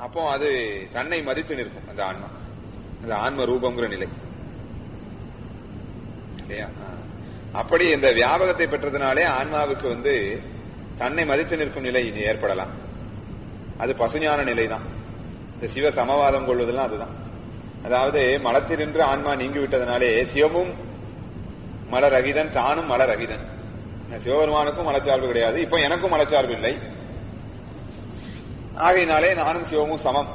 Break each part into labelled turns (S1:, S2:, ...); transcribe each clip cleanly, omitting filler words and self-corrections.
S1: அப்போ அது தன்னை மதித்து நிற்கும் அந்த ஆன்மா, அந்த ஆன்ம ரூபம்ங்கிற நிலை இல்லையா? அப்படி இந்த வியாபகத்தை பெற்றதுனாலே ஆன்மாவுக்கு தன்னை மதித்து நிற்கும் நிலை ஏற்படலாம். அது பசுஞான நிலை தான். இந்த சிவ சமவாதம் கொள்வதெல்லாம் அதுதான். அதாவது மலத்தினின்று ஆன்மா நீங்கி விட்டதனாலே சிவமும் மலரகிதன், தானும் மலரகிதன். சிவபெருமானுக்கும் மலச்சார்பு கிடையாது, இப்ப எனக்கும் மலச்சார்பு இல்லை. ஆகையினாலே நானும் சிவமும் சமம்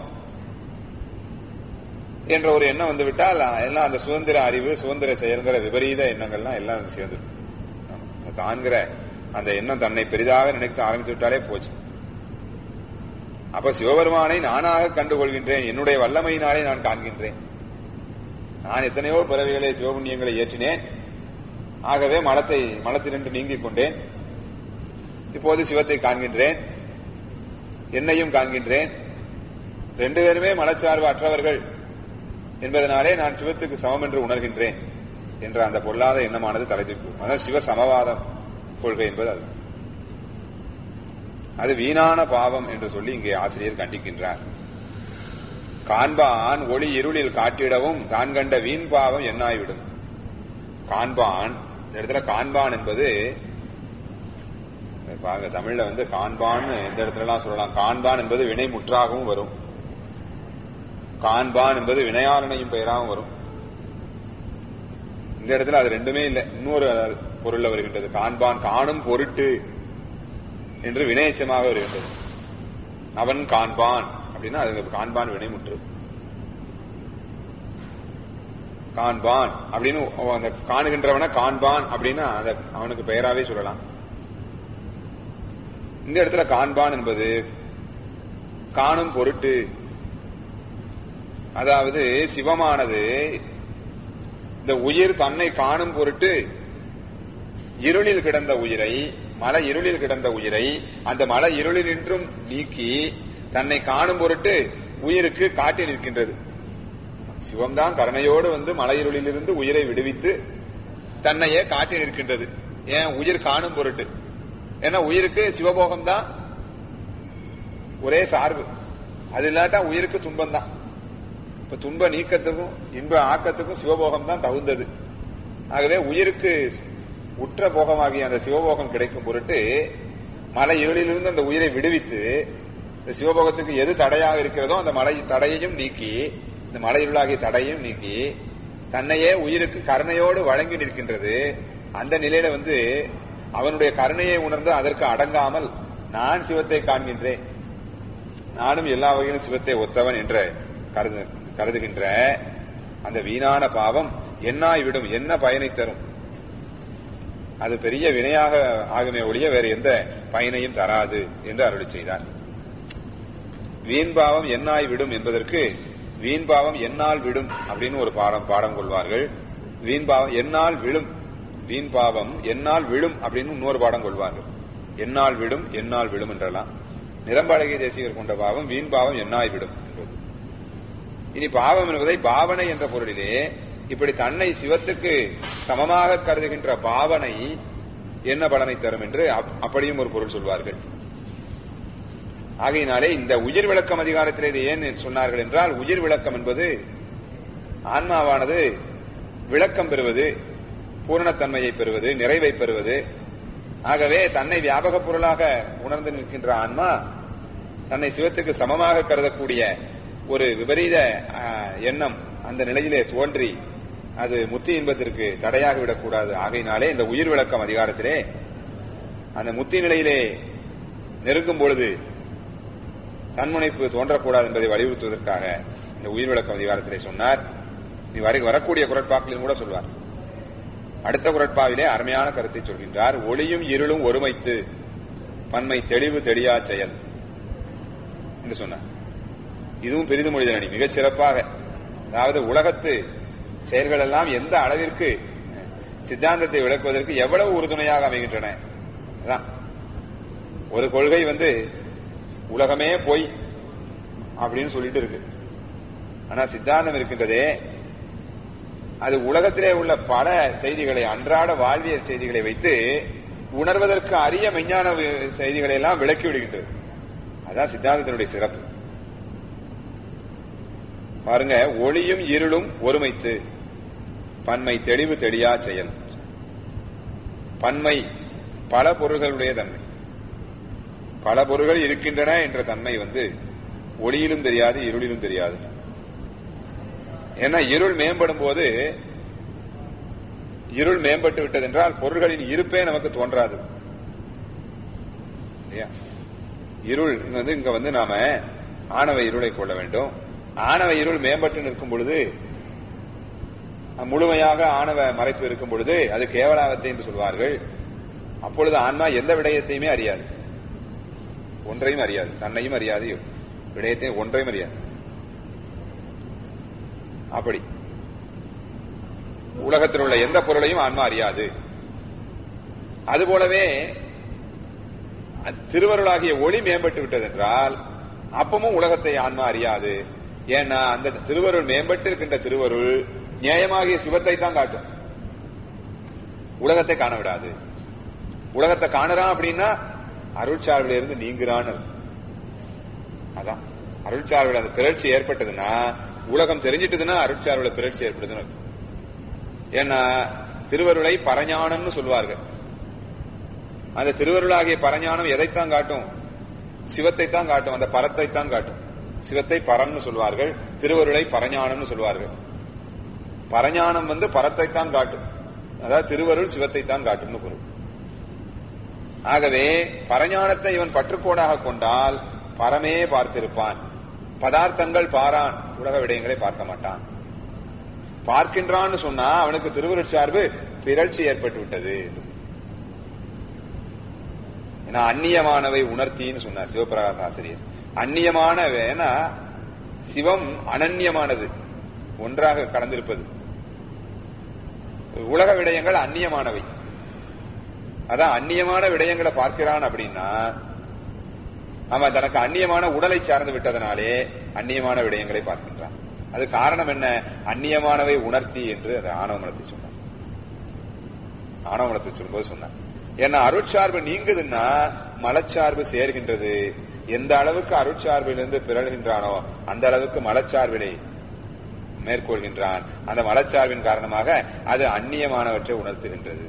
S1: என்ற ஒரு எண்ணம் வந்துவிட்டால் எல்லாம் அந்த சுதந்திர அறிவு, சுதந்திர செயல்கிற விபரீத எண்ணங்கள்லாம் எல்லாம் சேர்ந்துடும். தான்கிற அந்த எண்ணம் தன்னை பெரிதாக நினைத்து ஆரம்பித்து விட்டாலே போச்சு. அப்ப சிவபெருமானை நானாக கண்டுகொள்கின்றேன், என்னுடைய வல்லமையினாலே நான் காண்கின்றேன். நான் எத்தனையோ பிறவிகளை சிவபுண்ணியங்களை ஏற்றினேன், ஆகவே மலத்தினின்று நீங்கிக் கொண்டேன். இப்போது சிவத்தை காண்கின்றேன், என்னையும் காண்கின்றேன். ரெண்டு பேருமே மலச்சார்பு அற்றவர்கள் என்பதனாலே நான் சிவத்துக்கு சமம் என்று உணர்கின்றேன் என்ற அந்த பொல்லாத எண்ணமானது தலைத்திருக்கும். அதாவது சிவ சமவாதம் கொள்கை என்பது அது. அது வீணான பாவம் என்று சொல்லி இங்கே ஆசிரியர் கண்டிக்கின்றார். காண்பான் ஒளி இருளில் காட்டிடவும் தான் கண்ட வீண் பாவம் என்னாய்விடும். காண்பான், இந்த இடத்துல காண்பான் என்பது பாருங்க, தமிழ்ல காண்பான் இந்த இடத்துல எல்லாம் சொல்லலாம். காண்பான் என்பது வினை முற்றாகவும் வரும், காண்பான் என்பது வினையாளனையும் பெயராகவும் வரும். இந்த இடத்துல அது ரெண்டுமே இல்லை, இன்னொரு பொருள்ல வருகின்றது. காண்பான் காணும் பொருட்டு என்று வினையச்சமாக வருகின்றது. அவன் காண்பான் அப்படின்னா அது காண்பான் வினைமுற்று. காண்பான் அப்படின்னு அந்த காணுகின்றவன காண்பான் அப்படின்னா அவனுக்கு பெயராவே சொல்லலாம். இந்த இடத்துல காண்பான் என்பது காணும் பொருட்டு, அதாவது சிவமானது இந்த உயிர் தன்னை காணும் பொருட்டு இருளில் கிடந்த உயிரை, மலை இருளில் கிடந்த உயிரை அந்த மலை இருளில் நின்றும் நீக்கி தன்னை காணும் பொருட்டு உயிருக்கு காட்டி நிற்கின்றது. சிவம்தான் கருணையோடு மலை இருளிலிருந்து உயிரை விடுவித்து தன்னையே காட்டி நிற்கின்றது. ஏன்? உயிர் காணும் பொருட்டு. ஏன்னா உயிருக்கு சிவபோகம் தான் ஒரே சார்பு, அது இல்லாட்டா உயிருக்கு துன்பம் தான். இப்ப துன்ப நீக்கத்துக்கும் இன்ப ஆக்கத்துக்கும் சிவபோகம் தான் தகுந்தது. ஆகவே உயிருக்கு உற்ற போகமாகிய அந்த சிவபோகம் கிடைக்கும் பொருட்டு மலை இருளிலிருந்து அந்த உயிரை விடுவித்து இந்த சிவபோகத்துக்கு எது தடையாக இருக்கிறதோ அந்த மலை தடையையும் நீக்கி, இந்த மலை இருளாகிய தடையையும் நீக்கி தன்னையே உயிருக்கு கருணையோடு வழங்கி நிற்கின்றது. அந்த நிலையில அவனுடைய கருணையை உணர்ந்து அதற்கு அடங்காமல் நான் சிவத்தை காண்கின்றேன், நானும் எல்லா வகையிலும் சிவத்தை ஒத்தவன் என்ற கருதுகின்ற அந்த வீணான பாவம் என்னாய்விடும், என்ன பயனை தரும்? அது பெரிய வினையாக ஆகுமே ஒழிய வேறு எந்த பயனையும் தராது என்று அருளி செய்தார். வீண்பாவம் என்னாய் விடும் என்பதற்கு வீண்பாவம் என்னால் விடும் அப்படின்னு ஒரு பாடம் கொள்வார்கள். வீண்பாவம் என்னால் விழும், வீண்பாவம் என்னால் விழும் அப்படின்னு இன்னொரு பாடம் கொள்வார்கள். என்னால் விடும், என்னால் விழும் என்றெல்லாம். நிரம்பழகிய தேசிகர் கொண்ட பாவம் வீண்பாவம் என்னாய் விடும் என்பது. இனி பாவம் என்பதை பாவனை என்ற பொருளிலே இப்படி தன்னை சிவத்துக்கு சமமாக கருதுகின்ற பாவனை என்ன பலனை தரும் என்று அப்படியும் ஒரு பொருள் சொல்வார்கள். ஆகையினாலே இந்த உயிர் விளக்கம் அதிகாரத்தில் இது ஏன் சொன்னார்கள் என்றால், உயிர் விளக்கம் என்பது ஆன்மாவானது விளக்கம் பெறுவது, பூரணத்தன்மையை பெறுவது, நிறைவை பெறுவது. ஆகவே தன்னை வியாபக பொருளாக உணர்ந்து நிற்கின்ற ஆன்மா தன்னை சிவத்துக்கு சமமாக கருதக்கூடிய ஒரு விபரீத எண்ணம் அந்த நிலையிலே தோன்றி அது முத்தி இன்பத்திற்கு தடையாக விடக்கூடாது. ஆகையினாலே இந்த உயிர் விளக்கம் அதிகாரத்திலே அந்த முத்தி நிலையிலே நெருங்கும் பொழுது தன்முனைப்பு தோன்றக்கூடாது என்பதை வலியுறுத்துவதற்காக இந்த உயிர் விளக்கம் அதிகாரத்திலே சொன்னார். நீ வரக்கூடிய குரட்பாக்களிலும் கூட சொல்வார். அடுத்த குரட்பாவிலே அருமையான கருத்தை சொல்கின்றார். ஒளியும் இருளும் ஒருமைத்து பன்மை தெளிவு தெளியா செயல் என்று சொன்னார். இதுவும் பெரிது மொழிதல் அணி மிகச் சிறப்பாக, அதாவது உலகத்து செயல்கள் எல்லாம் எந்த அளவிற்கு சித்தாந்தத்தை விளக்குவதற்கு எவ்வளவு உறுதுணையாக அமைகின்றன. ஒரு கொள்கை உலகமே போய் அப்படின்னு சொல்லிட்டு இருக்கு. ஆனா சித்தாந்தம் இருக்கின்றதே, அது உலகத்திலே உள்ள பல செய்திகளை, அன்றாட வாழ்வியல் செய்திகளை வைத்து உணர்வதற்கு அரிய விஞ்ஞான செய்திகளை எல்லாம் விளக்கி விடுகின்றது. அதான் சித்தாந்தத்தினுடைய சிறப்பு. பாருங்க, ஒளியும் இருளும் ஒருமைத்து பன்மை தெளிவு தெளியா செயல். பன்மை பல பொருள்களுடைய தன்மை, பல பொருள்கள் இருக்கின்றன என்ற தன்மை ஒளியிலும் தெரியாது, இருளிலும் தெரியாது. ஏன்னா இருள் மேம்படும் போது, இருள் மேம்பட்டு விட்டது என்றால் பொருள்களின் இருப்பே நமக்கு தோன்றாது. இருள் இங்க நாம ஆணவ இருளை கொள்ள வேண்டும். ஆணவ இருள் மேம்பட்டு நிற்கும் பொழுது, முழுமையாக ஆணவ மறைப்பு இருக்கும் பொழுது அது கேவலாவத்தை என்று சொல்வார்கள். அப்பொழுது ஆன்மா எந்த விடயத்தையுமே அறியாது, ஒன்றையும் அறியாது, தன்னையும் அறியாது, விடயத்தையும் ஒன்றையும் அறியாது. அப்படி உலகத்தில் உள்ள எந்த பொருளையும் ஆன்மா அறியாது. அதுபோலவே திருவருளாகிய ஒளி மேம்பட்டு விட்டது என்றால் அப்பமும் உலகத்தை ஆன்மா அறியாது. ஏன்னா அந்த திருவருள் மேம்பட்டு இருக்கின்ற திருவருள் நியாயமாகிய சிவத்தை தான் காட்டும், உலகத்தை காண விடாது. உலகத்தை காணுறான் அப்படின்னா அருட்சார்பில இருந்து நீங்குறான்னு அர்த்தம். அதான் அருட்சார்பில் அந்த பிறழ்ச்சி ஏற்பட்டதுன்னா, உலகம் தெரிஞ்சிட்டதுன்னா அருட்சார்பில் பிறழ்ச்சி ஏற்படுதுன்னு அர்த்தம். ஏன்னா திருவருளை பரஞானம்னு சொல்வார்கள். அந்த திருவருளாகிய பரஞானம் எதைத்தான் காட்டும்? சிவத்தை தான் காட்டும், அந்த பரத்தை தான் காட்டும். சிவத்தை பரம்னு சொல்வார்கள், திருவருளை பரஞானம்னு சொல்வார்கள். பரஞானம் பரத்தை தான் காட்டும், அதாவது திருவருள் சிவத்தை தான் காட்டும்னு பொருள். ஆகவே பரஞானத்தை இவன் பற்றுக்கோடாக கொண்டால் பரமே பார்த்திருப்பான். பதார்த்தங்கள் பாரான், உலக விடயங்களை பார்க்க மாட்டான். பார்க்கின்றான்னு சொன்னா அவனுக்கு திருவருட் சார்பு பிறழ்ச்சி ஏற்பட்டு விட்டது. அந்நியமானவை உணர்த்தின்னு சொன்னார் சிவபிரகாச ஆசிரியர். அந்நியமானவேனா சிவம் அனன்யமானது, ஒன்றாக கலந்திருப்பது. உலக விடயங்கள் அந்நியமானவை. அதான் அந்நியமான விடயங்களை பார்க்கிறான் அப்படின்னா அவன் தனக்கு அந்நியமான உடலை சார்ந்து விட்டதனாலே அந்நியமான விடயங்களை பார்க்கின்றான். அது காரணம் என்ன? அந்நியமானவை உணர்த்தி என்று அதை ஆணவமனத்தை சொன்னார். ஆணவமனத்தை சொல்லும்போது சொன்னார். ஏன்னா அருட்சார்பு நீங்குதுன்னா மலச்சார்பு சேர்கின்றது. எந்த அளவுக்கு அருட்சார்பிலிருந்து பிறழ்கின்றானோ அந்த அளவுக்கு மலச்சார்பிலை மேற்கொள்கின்றான். அந்த மலச்சார்பின் காரணமாக அது அந்நியமானவற்றை உணர்த்துகின்றது.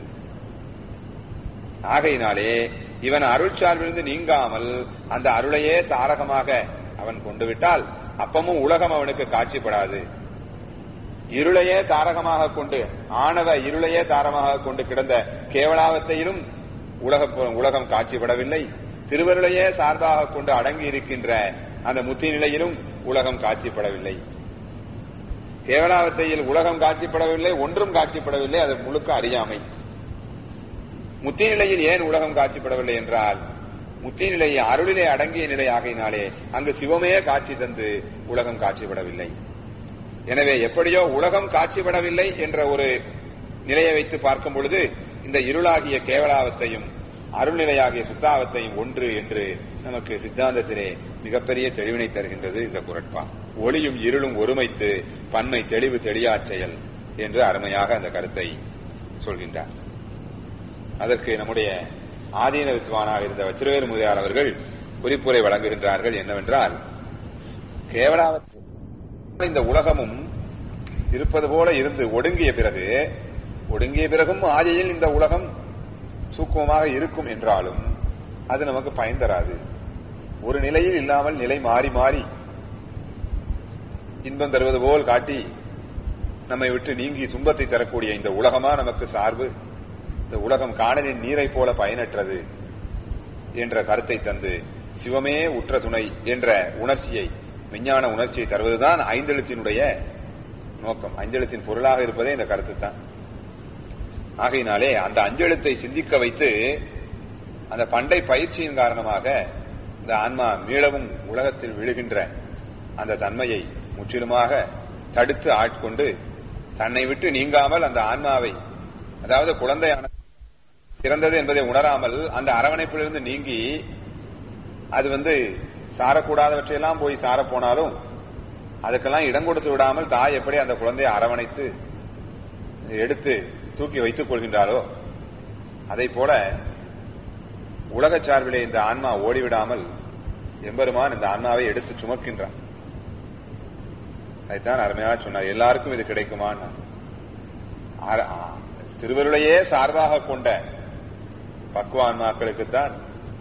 S1: ஆகையினாலே இவன் அருட்சார்பிலிருந்து நீங்காமல் அந்த அருளையே தாரகமாக அவன் கொண்டு விட்டால் அப்பமும் உலகம் அவனுக்கு காட்சிப்படாது. இருளையே தாரகமாக கொண்டு, ஆணவ இருளையே தாரகமாக கொண்டு கிடந்த கேவலாவத்தையிலும் உலகம் காட்சிப்படவில்லை. திருவருளையே சார்பாக கொண்டு அடங்கி இருக்கின்ற அந்த முத்தி நிலையிலும் உலகம் காட்சிப்படவில்லை. கேவலாவத்தையில் உலகம் காட்சிப்படவில்லை, ஒன்றும் காட்சிப்படவில்லை. அது முழுக்க அறியாமை. முத்தி நிலையில் ஏன் உலகம் காட்சிப்படவில்லை என்றால், முத்தி நிலை அருளிலே அடங்கிய நிலை ஆகையினாலே அங்கு சிவமே காட்சி தந்து உலகம் காட்சிப்படவில்லை. எனவே எப்படியோ உலகம் காட்சிப்படவில்லை என்ற ஒரு நிலையை வைத்து பார்க்கும் பொழுது இந்த இருளாகிய கேவலாவத்தையும் அருள்நிலையாகிய சுத்தாவத்தையும் ஒன்று என்று நமக்கு சித்தாந்தத்திலே மிகப்பெரிய தெளிவினை தருகின்றது இந்த குறட்பா. ஒளியும் இருளும் ஒருமைத்து பன்மை தெளிவு தெளியா செயல் என்று அருமையாக அந்த கருத்தை சொல்கின்றார். அதற்கு நம்முடைய ஆதீன வித்வானாக இருந்த வச்சிரவேலு முதலியார் அவர்கள் குறிப்புரை வழங்குகின்றார்கள். என்னவென்றால், கேவலாவத்தை இந்த உலகமும் இருப்பது போல இருந்து ஒடுங்கிய பிறகும் ஆதியில் இந்த உலகம் சூக்குமமாக இருக்கும் என்றாலும் அது நமக்கு பயன் தராது. ஒரு நிலையில் இல்லாமல் நிலை மாறி மாறி இன்பம் தருவது போல் காட்டி நம்மை விட்டு நீங்கி துன்பத்தை தரக்கூடிய இந்த உலகமா நமக்கு சார்பு. இந்த உலகம் காணலின் நீரை போல பயனற்றது என்ற கருத்தை தந்து சிவமே உற்ற துணை என்ற உணர்ச்சியை, விஞ்ஞான உணர்ச்சியை தருவதுதான் ஐந்தெழுத்தினுடைய நோக்கம். அஞ்செழுத்தின் பொருளாக இருப்பதே இந்த கருத்து தான். ஆகையினாலே அந்த அஞ்செழுத்தை சிந்திக்க வைத்து அந்த பண்டை பயிற்சியின் காரணமாக இந்த ஆன்மா மீளவும் உலகத்தில் விழுகின்ற அந்த தன்மையை முற்றிலுமாக தடுத்து ஆட்கொண்டு தன்னை விட்டு நீங்காமல் அந்த ஆன்மாவை, அதாவது குழந்தையான பிறந்தது என்பதை உணராமல் அந்த அரவணைப்பிலிருந்து நீங்கி அது சாரக்கூடாதவற்றையெல்லாம் போய் சார போனாலும் அதுக்கெல்லாம் இடம் கொடுத்து விடாமல் தாய் எப்படி அந்த குழந்தையை அரவணைத்து எடுத்து தூக்கி வைத்துக் கொள்கின்றாரோ அதை போல உலக சார்பிலே இந்த ஆன்மா ஓடிவிடாமல் எம்பெருமான் இந்த ஆன்மாவை எடுத்து சுமக்கின்றான். அதைத்தான் அருமையா சொன்னார். எல்லாருக்கும் இது கிடைக்குமா? திருவருளையே சார்பாக கொண்ட பக்குவான்மாக்களுக்குத்தான்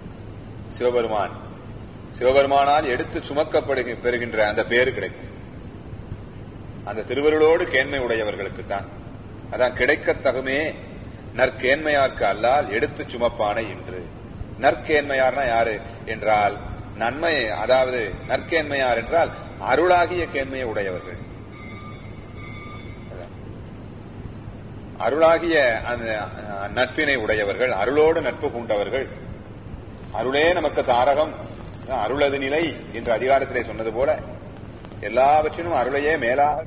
S1: சிவபெருமானால் எடுத்து பெறுகின்ற அந்த பேரு கிடைக்கும். அந்த திருவருளோடு கேண்மை உடையவர்களுக்குத்தான். அதான் கிடைக்கத்தகுமே நற்கேண்மையார்க்கு அல்லால் எடுத்து சுமப்பானை என்று. நற்கேண்மையார்னா யாரு என்றால் நன்மை, அதாவது நற்கேண்மையார் என்றால் அருளாகிய கேண்மையை உடையவர்கள். அருளாகிய அந்த நட்பினை உடையவர்கள், அருளோடு நட்பு கொண்டவர்கள். அருளே நமக்கு தாரகம், அருளது நிலை என்று அதிகாரத்திலே சொன்னது போல எல்லாவற்றிலும் அருளையே மேலாக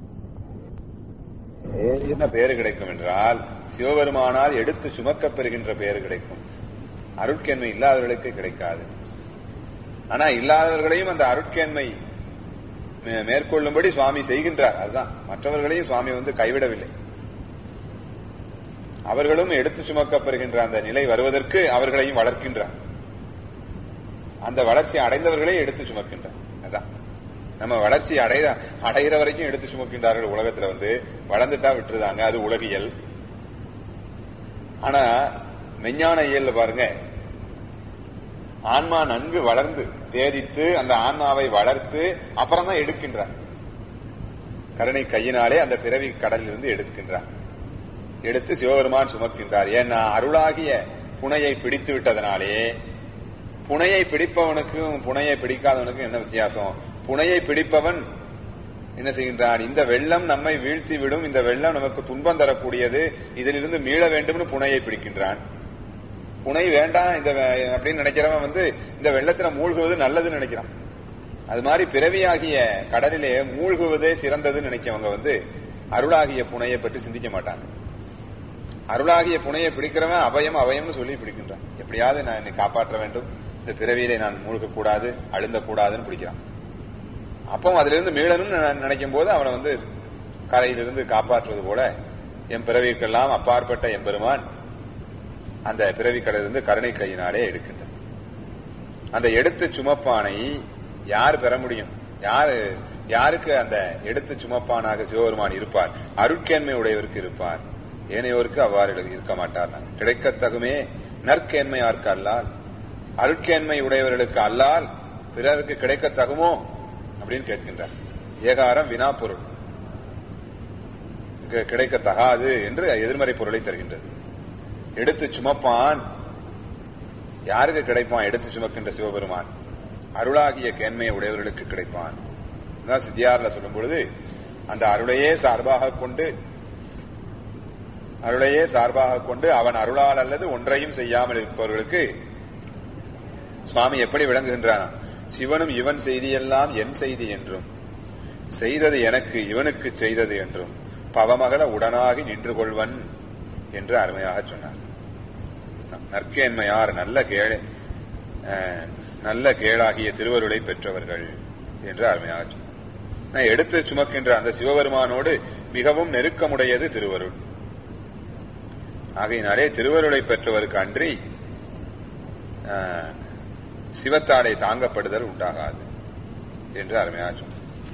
S1: என்ன பேரு கிடைக்கும் என்றால் சிவபெருமானால் எடுத்து சுமக்கப் பெறுகின்ற பேரு கிடைக்கும். அருட்கேண்மை இல்லாதவர்களுக்கு கிடைக்காது. ஆனா இல்லாதவர்களையும் அந்த அருட்கேண்மை மேற்கொள்ளும்படி சுவாமி செய்கின்றார். அதுதான், மற்றவர்களையும் சுவாமி கைவிடவில்லை. அவர்களும் எடுத்து சுமக்கப்படுகின்ற அந்த நிலை வருவதற்கு அவர்களையும் வளர்க்கின்றார். அந்த வளர்ச்சி அடைந்தவர்களே எடுத்து சுமக்கின்றார். அதான் நம்ம வளர்ச்சி அடைகிற வரைக்கும் எடுத்து சுமக்கின்றார்கள். உலகத்துல வளர்ந்துட்டா விட்டுருதாங்க, அது உலகியல். ஆனா மெஞ்ஞான இயல்ல பாருங்க, ஆன்மா நன்கு வளர்ந்து தேதித்து அந்த ஆன்மாவை வளர்த்து அப்புறம் தான் எடுக்கின்றார். கருணை கையினாலே அந்த பிறவி கடலில் இருந்து எடுக்கின்றார். எடுத்து சிவபெருமான் சுமக்கின்றார். ஏன்னா அருளாகிய புனையை பிடித்து விட்டதனாலே. புனையை பிடிப்பவனுக்கும் புனையை பிடிக்காதவனுக்கும் என்ன வித்தியாசம்? புனையை பிடிப்பவன் என்ன செய்கின்றான்? இந்த வெள்ளம் நம்மை வீழ்த்தி விடும், இந்த வெள்ளம் நமக்கு துன்பம் தரக்கூடியது, இதிலிருந்து மீள வேண்டும்னு புனையை பிடிக்கின்றான். புனை வேண்டாம் இந்த அப்படின்னு நினைக்கிறவன் இந்த வெள்ளத்துல மூழ்குவது நல்லதுன்னு நினைக்கிறான். அது மாதிரி பிறவியாகிய கடலிலே மூழ்குவதே சிறந்ததுன்னு நினைக்கவங்க அருளாகிய புனையை பற்றி சிந்திக்க மாட்டாங்க. அருளாகிய புனையை பிடிக்கிறவன் அபயம் அபயம்னு சொல்லி பிடிக்கின்றான். எப்படியாவது நான் என்னை காப்பாற்ற வேண்டும், இந்த பிறவியிலே நான் மூழ்கக்கூடாது, அழுந்தக்கூடாதுன்னு பிடிக்கிறான். அப்போ அதிலிருந்து மீளணும்னு நினைக்கும் போது அவனை கரையிலிருந்து காப்பாற்றுவது போல என் பிறவிக்கெல்லாம் அப்பாற்பட்ட எம்பெருமான் அந்த பிறவி கடலிலிருந்து கருணை கையினாலே எடுக்கின்றான். அந்த எடுத்து சுமப்பானை யார் பெற முடியும்? யாருக்கு அந்த எடுத்து சுமப்பானாக சிவபெருமான் இருப்பார்? அருட்கேண்மை உடையவருக்கு இருப்பார், ஏனையோருக்கு அவ்வாறு இருக்க மாட்டார். கிடைக்கத்தகுமே நற்கேண்மையார்க்கு அல்லால், அருட்கேண்மை உடையவர்களுக்கு அல்லால் பிறருக்கு கிடைக்கத்தகுமோ அப்படின்னு கேட்கின்றார். ஏகாரம் வினா பொருள், கிடைக்கத்தகாது என்று எதிர்மறை பொருளை தருகின்றது. எடுத்து சுமப்பான் யாருக்கு கிடைப்பான்? எடுத்து சுமக்கின்ற சிவபெருமான் அருளாகிய கேண்மையை உடையவர்களுக்கு கிடைப்பான். சித்தியார்ல சொல்லும் பொழுது அந்த அருளையே சார்பாக கொண்டு அவன் அருளால் அல்லது ஒன்றையும் செய்யாமல் இருப்பவர்களுக்கு சுவாமி எப்படி விளங்குகின்றான்? சிவனும் இவன் செய்தியெல்லாம் என் செய்தி என்றும், செய்தது எனக்கு இவனுக்கு செய்தது என்றும் பவமகள உடனாகி நின்று கொள்வன் என்று அருமையாக சொன்னார். நற்கேண்மையார் நல்ல கேளாகிய திருவருளை பெற்றவர்கள் என்று அருமையாக சொன்னார். எடுத்து சுமக்கின்ற அந்த சிவபெருமானோடு மிகவும் நெருக்கமுடையது திருவருள். ஆகையினாலே திருவருளை பெற்றவருக்கு அன்றி சிவத்தாடை தாங்கப்படுதல் உண்டாகாது என்று அருமையாக சொன்னார்.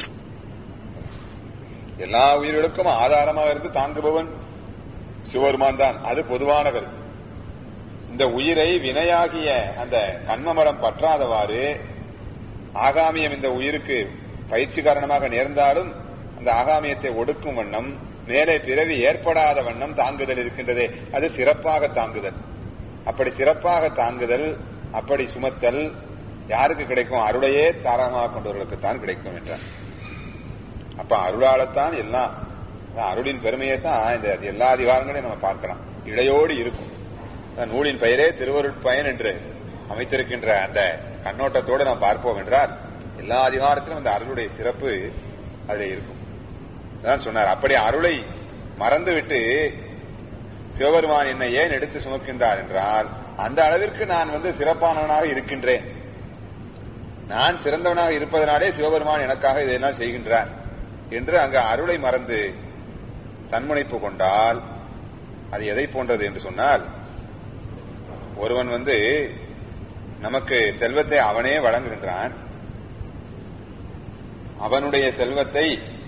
S1: எல்லா உயிர்களுக்கும் ஆதாரமாக இருந்து தாங்குபவன் சிவபெருமான் தான், அது பொதுவான கருத்து. இந்த உயிரை வினையாகிய அந்த கண்மமலம் பற்றாதவாறு ஆகாமியம் இந்த உயிருக்கு பயிற்சி காரணமாக நேர்ந்தாலும் அந்த ஆகாமியத்தை ஒடுக்கும் வண்ணம் மேலே பிறவி ஏற்படாத வண்ணம் தாங்குதல் இருக்கின்றதே, அது சிறப்பாக தாங்குதல். அப்படி சிறப்பாக தாங்குதல், அப்படி சுமத்தல் யாருக்கு கிடைக்கும்? அருளையே சாரமாக கொண்டவர்களுக்குத்தான் கிடைக்கும் என்றார். அப்ப அருளாலத்தான் எல்லாம், அருளின் பெருமையை தான் இந்த எல்லா அதிகாரங்களையும் நம்ம பார்க்கலாம். இடையோடு இருக்கும். நூலின் பெயரே திருவருட்பயன் என்று அமைத்திருக்கின்ற அந்த கண்ணோட்டத்தோடு நாம் பார்ப்போம் என்றால் எல்லா அதிகாரத்திலும் அந்த அருளுடைய சிறப்பு அதில் இருக்கும். அதான் சொன்னார். அப்படி அருளை மறந்துவிட்டு சிவபெருமான் என்னை ஏன் எடுத்து சுமக்கின்றார் என்றால், அந்த அளவிற்கு நான் சிறப்பானவனாக இருக்கின்றேன், நான் சிறந்தவனாக இருப்பதனாலே சிவபெருமான் எனக்காக இதெல்லாம் செய்கின்றார் என்று அங்கு அருளை மறந்து தன்முனைப்பு கொண்டால் அது எதை போன்றது என்று சொன்னால், ஒருவன் நமக்கு செல்வத்தை அவனே வழங்குகின்றான், அவனுடைய செல்வத்தை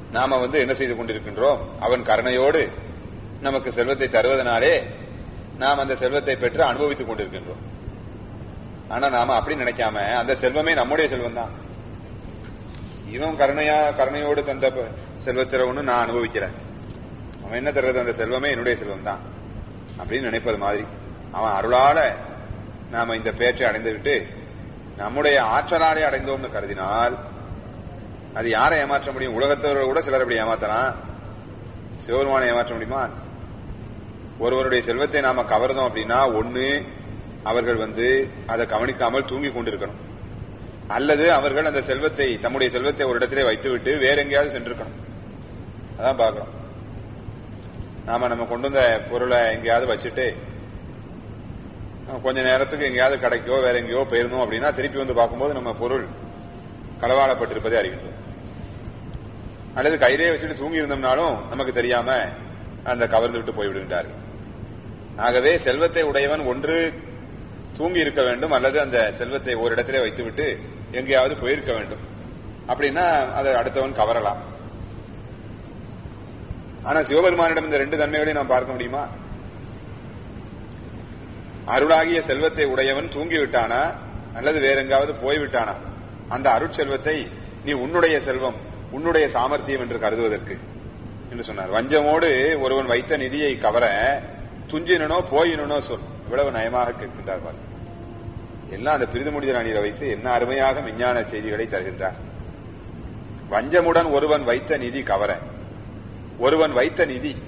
S1: நாம என்ன செய்து கொண்டிருக்கின்றோம்? அவன் கருணையோடு நமக்கு செல்வத்தை தருவதனாலே நாம் அந்த செல்வத்தை பெற்று அனுபவித்துக் கொண்டிருக்கின்றோம். ஆனா நாம அப்படி நினைக்காம அந்த செல்வமே நம்முடைய செல்வம் தான். இவன் கருணையோடு தந்த செல்வத்தில ஒண்ணு நான் அனுபவிக்கிறேன், அவன் என்ன தர்றது, அந்த செல்வமே என்னுடைய செல்வம் தான் அப்படின்னு நினைப்பது மாதிரி அவன் அருளால நாம இந்த பேற்றை அடைந்துவிட்டு நம்முடைய ஆற்றலாலே அடைந்தோம்னு கருதினால் அது யாரை ஏமாற்ற முடியும்? உலகத்தவர்கள் கூட சிலர் அப்படி ஏமாத்தலாம், சிவபெருமானை ஏமாற்ற முடியுமா? ஒருவருடைய செல்வத்தை நாம கவர்ந்தோம் அப்படின்னா ஒண்ணு அவர்கள் அதை கவனிக்காமல் தூங்கி கொண்டிருக்கணும், அல்லது அவர்கள் அந்த செல்வத்தை தம்முடைய செல்வத்தை ஒரு இடத்திலே வைத்துவிட்டு வேற எங்கேயாவது சென்றிருக்கணும். அதான் பாக்கிறோம். நம்ம கொண்டு வந்த பொருளை எங்கேயாவது வச்சுட்டு கொஞ்ச நேரத்துக்கு எங்கேயாவது கடைக்கோ வேற எங்கேயோ போயிருந்தோம் அப்படின்னா திருப்பி பார்க்கும்போது நம்ம பொருள் களவாடப்பட்டிருப்பதை அறிகின்றோம். அல்லது கையிலே வச்சுட்டு தூங்கி இருந்தோம்னாலும் நமக்கு தெரியாம அந்த கவர்ந்து விட்டு போய்விடுகின்றார்கள். ஆகவே செல்வத்தை உடையவன் ஒன்று தூங்கி இருக்க வேண்டும், அல்லது அந்த செல்வத்தை ஒரு இடத்திலே வைத்துவிட்டு எங்கேயாவது போயிருக்க வேண்டும். அப்படின்னா அதை அடுத்தவன் கவரலாம். ஆனா சிவபெருமானிடம் இந்த ரெண்டு தன்மைகளையும் நாம் பார்க்க முடியுமா? அருளாகிய செல்வத்தை உடையவன் தூங்கிவிட்டானா அல்லது வேற எங்காவது போய்விட்டானா அந்த அருட்செல்வத்தை நீ உன்னுடைய செல்வம், உன்னுடைய சாமர்த்தியம் என்று கருதுவதற்கு என்று சொன்னார். வஞ்சமோடு ஒருவன் வைத்த நிதியை கவர துஞ்சினோ போயினோ சொல். இவ்வளவு நயமாக கேட்கின்றார். எல்லாம் அந்த பிரிதுமுடித அணியில் வைத்து என்ன அருமையாக விஞ்ஞான செய்திகளை தருகின்றார். வஞ்சமுடன் ஒருவன் வைத்த நிதி கவர, ஒருவன் வைத்த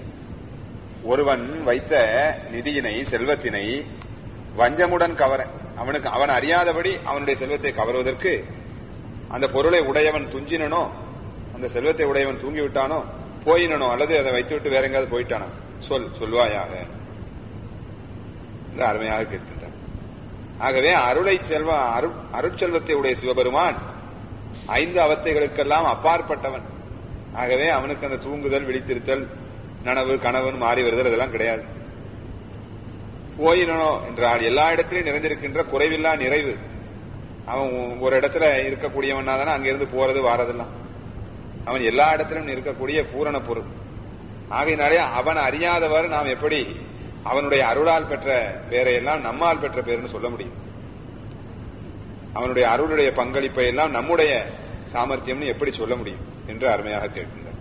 S1: நிதியினை செல்வத்தினை வஞ்சமுடன் கவர, அவன் அறியாதபடி அவனுடைய செல்வத்தை கவருவதற்கு அந்த பொருளை உடையவன் துஞ்சினோ, அந்த செல்வத்தை உடையவன் தூங்கிவிட்டானோ, போயினோ அல்லது அதை வைத்துவிட்டு வேற எங்காவது போயிட்டானோ சொல்வாயாக என்று அருமையாக கேட்கின்றார். ஆகவே அருட்செல்வத்தை உடைய சிவபெருமான் 5 அவத்தைகளுக்கெல்லாம் அப்பாற்பட்டவன். ஆகவே அவனுக்கு அந்த தூங்குதல், விழித்திருத்தல், நனவு, கனவன் மாறி வருதல் இதெல்லாம் கிடையாது. போயினோ என்றால் எல்லா இடத்திலும் நிறைந்திருக்கின்ற குறைவில்லா நிறைவு. அவன் ஒரு இடத்துல இருக்கக்கூடியவனா தானே அங்கிருந்து போறது வாரதெல்லாம். அவன் எல்லா இடத்திலும் இருக்கக்கூடிய பூரண பொருள். ஆகையினாலே அவன் அறியாதவர் நாம் எப்படி அவனுடைய அருளால் பெற்ற பேரையெல்லாம் நம்மால் பெற்ற பேருன்னு சொல்ல முடியும்? அவனுடைய அருளுடைய பங்களிப்பை எல்லாம் நம்முடைய சாமர்த்தியம்னு எப்படி சொல்ல முடியும் என்று அருமையாக கேட்கின்றார்.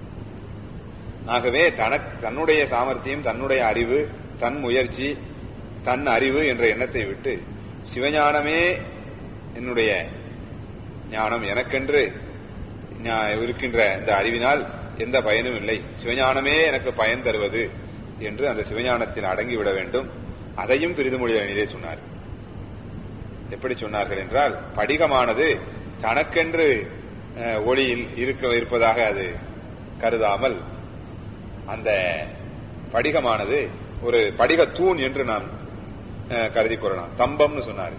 S1: ஆகவே தன்னுடைய சாமர்த்தியம், தன்னுடைய அறிவு, தன் முயற்சி, தன் அறிவு என்ற எண்ணத்தை விட்டு சிவஞானமே என்னுடைய ஞானம், எனக்கென்று இருக்கின்ற இந்த அறிவினால் எந்த பயனும் இல்லை, சிவஞானமே எனக்கு பயன் தருவது என்று அந்த சிவஞானத்தில் அடங்கிவிட வேண்டும். அதையும் பிரிதுமொழி அணியிலே சொன்னார். எப்படி சொன்னார்கள் என்றால், படிகமானது தனக்கென்று ஒளியில் இருப்பதாக அது கருதாமல் அந்த படிகமானது ஒரு படிக தூண் என்று நாம் கருதி கொள்ளலாம். தம்பம்னு சொன்னார்.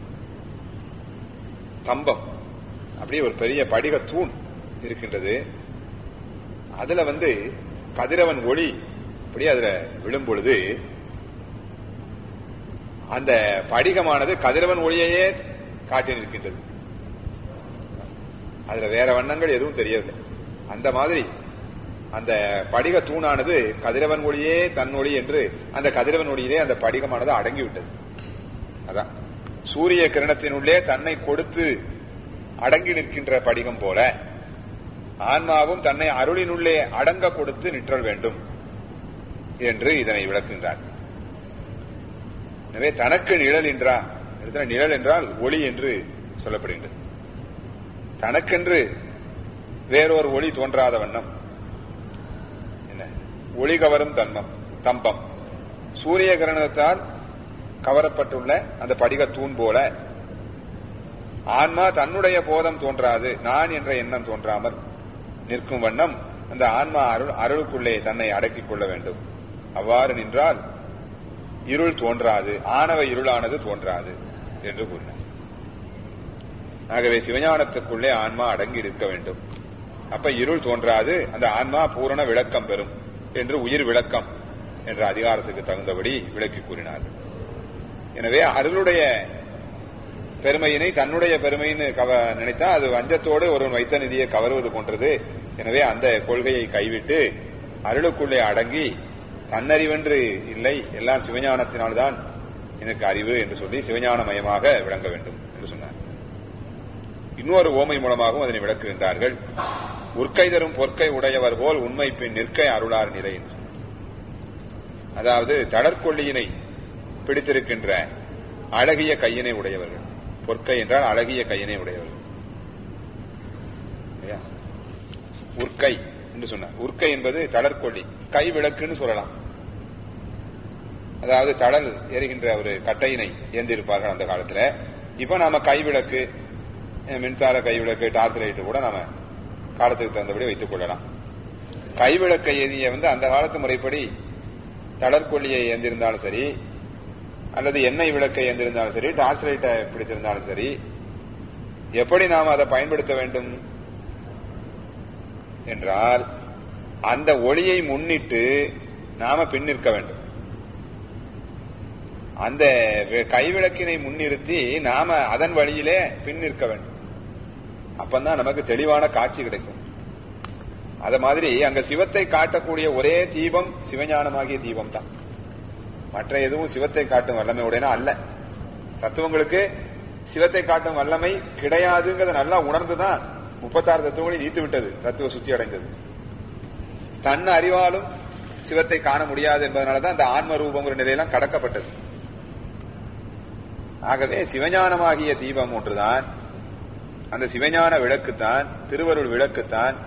S1: தம்பம் அப்படியே ஒரு பெரிய படிக தூண் இருக்கின்றது. அதுல கதிரவன் ஒளி அப்படியே அதுல விழும் பொழுது அந்த படிகமானது கதிரவன் ஒளியையே காட்டி நிற்கின்றது. அதுல வேற வண்ணங்கள் எதுவும் தெரியவில்லை. அந்த மாதிரி அந்த படிக தூணானது கதிரவன் ஒளியே தன் ஒளி என்று அந்த கதிரவன் ஒளியிலே அந்த படிகமானது அடங்கிவிட்டது. அதான் சூரிய கிரணத்தினுள்ளே தன்னை கொடுத்து அடங்கி நிற்கின்ற படிகம் போல ஆன்மாவும் தன்னை அருளினுள்ளே அடங்க கொடுத்து நிற்றல் வேண்டும் என்று இதனை விளக்குகின்றார். எனவே தனக்கு நிழல் நிழல் என்றால் ஒளி என்று சொல்லப்படுகின்றது. தனக்கென்று வேறொரு ஒளி தோன்றாத வண்ணம் என்ன ஒளி கவரும் தம்பம் சூரிய கிரணத்தால் கவரப்பட்டுள்ள அந்த படிக தூண் போல ஆன்மா தன்னுடைய போதம் தோன்றாது, நான் என்ற எண்ணம் தோன்றாமல் நிற்கும் வண்ணம் அந்த ஆன்மா அருளுக்குள்ளே தன்னை அடக்கிக் கொள்ள வேண்டும். அவ்வாறு நின்றால் இருள் தோன்றாது, ஆணவ இருளானது தோன்றாது என்று கூறினார். ஆகவே சிவஞானத்துக்குள்ளே ஆன்மா அடங்கி இருக்க வேண்டும். அப்ப இருள் தோன்றாது, அந்த ஆன்மா பூரண விளக்கம் பெறும் என்று உயிர் விளக்கம் என்ற அதிகாரத்துக்கு தகுந்தபடி விளக்கி கூறினார். எனவே அருளுடைய பெருமையினை தன்னுடைய பெருமைன்னு நினைத்தா அது வஞ்சத்தோடு ஒருவன் வைத்த நிதியை கவருவது போன்றது. எனவே அந்த கொள்கையை கைவிட்டு அருளுக்குள்ளே அடங்கி தன்னறிவென்று இல்லை, எல்லாம் சிவஞானத்தினால்தான் எனக்கு அறிவு என்று சொல்லி சிவஞானமயமாக விளங்க வேண்டும் என்று சொன்னார். இன்னொரு ஓமை மூலமாகவும் அதனை விளக்குகின்றார்கள். உற்கை தரும் பொற்கை உடையவர் போல் உண்மை பின் நிற்கை அருளார் நிலை என்று சொன்னார். அதாவது தடற்கொள்ளியினை பிடித்திருக்கின்ற அழகிய கையினை உடையவர்கள். பொற்கை என்றால் அழகிய கையினை உடையவர்கள். உற்கை என்று சொன்னார். உற்கை என்பது தடற்கொள்ளி, கை விளக்குன்னு சொல்லலாம். அதாவது தடல் எரிகின்ற ஒரு கட்டையினை ஏந்திருப்பார்கள் அந்த காலத்துல. இப்ப நாம கை விளக்கு, மின்சார கை விளக்கு, டார்ச் லைட் கூட நாம காலத்துக்கு தகுந்தபடி வைத்துக் கொள்ளலாம். கை விளக்கை ஏந்திய அந்த காலத்து முறைப்படி தடற்கொல்லியை ஏந்திருந்தாலும் சரி, அல்லது எண்ணெய் விளக்கை ஏந்திருந்தாலும் சரி, டார்ச் லைட்டை பிடித்திருந்தாலும் சரி, எப்படி நாம் அதை பயன்படுத்த வேண்டும் என்றால் அந்த ஒளியை முன்னிட்டு நாம பின் நிற்க வேண்டும். அந்த கைவிளக்கினை முன்னிறுத்தி நாம அதன் வழியிலே பின் நிற்க வேண்டும். அப்பந்தான் நமக்கு தெளிவான காட்சி கிடைக்கும். அத மாதிரி அங்க சிவத்தை காட்டக்கூடிய ஒரே தீபம் சிவஞானமாகிய தீபம் தான். மற்ற எதுவும் சிவத்தை காட்டும் வல்லமை உடையனா அல்ல. தத்துவங்களுக்கு சிவத்தை காட்டும் வல்லமை கிடையாதுங்கிறத நல்லா உணர்ந்துதான் 36 தத்துவங்களை நீத்து விட்டது, தத்துவ சுத்தி அடைந்தது. தன் அறிவாலும் சிவத்தை காண முடியாது என்பதனாலதான் அந்த ஆன்ம ரூபங்கிற நிலையெல்லாம் கடக்கப்பட்டது. ஆகவே சிவஞானமாகிய தீபம் ஒன்றுதான், அந்த சிவஞான விளக்குத்தான், திருவருள் விளக்குத்தான்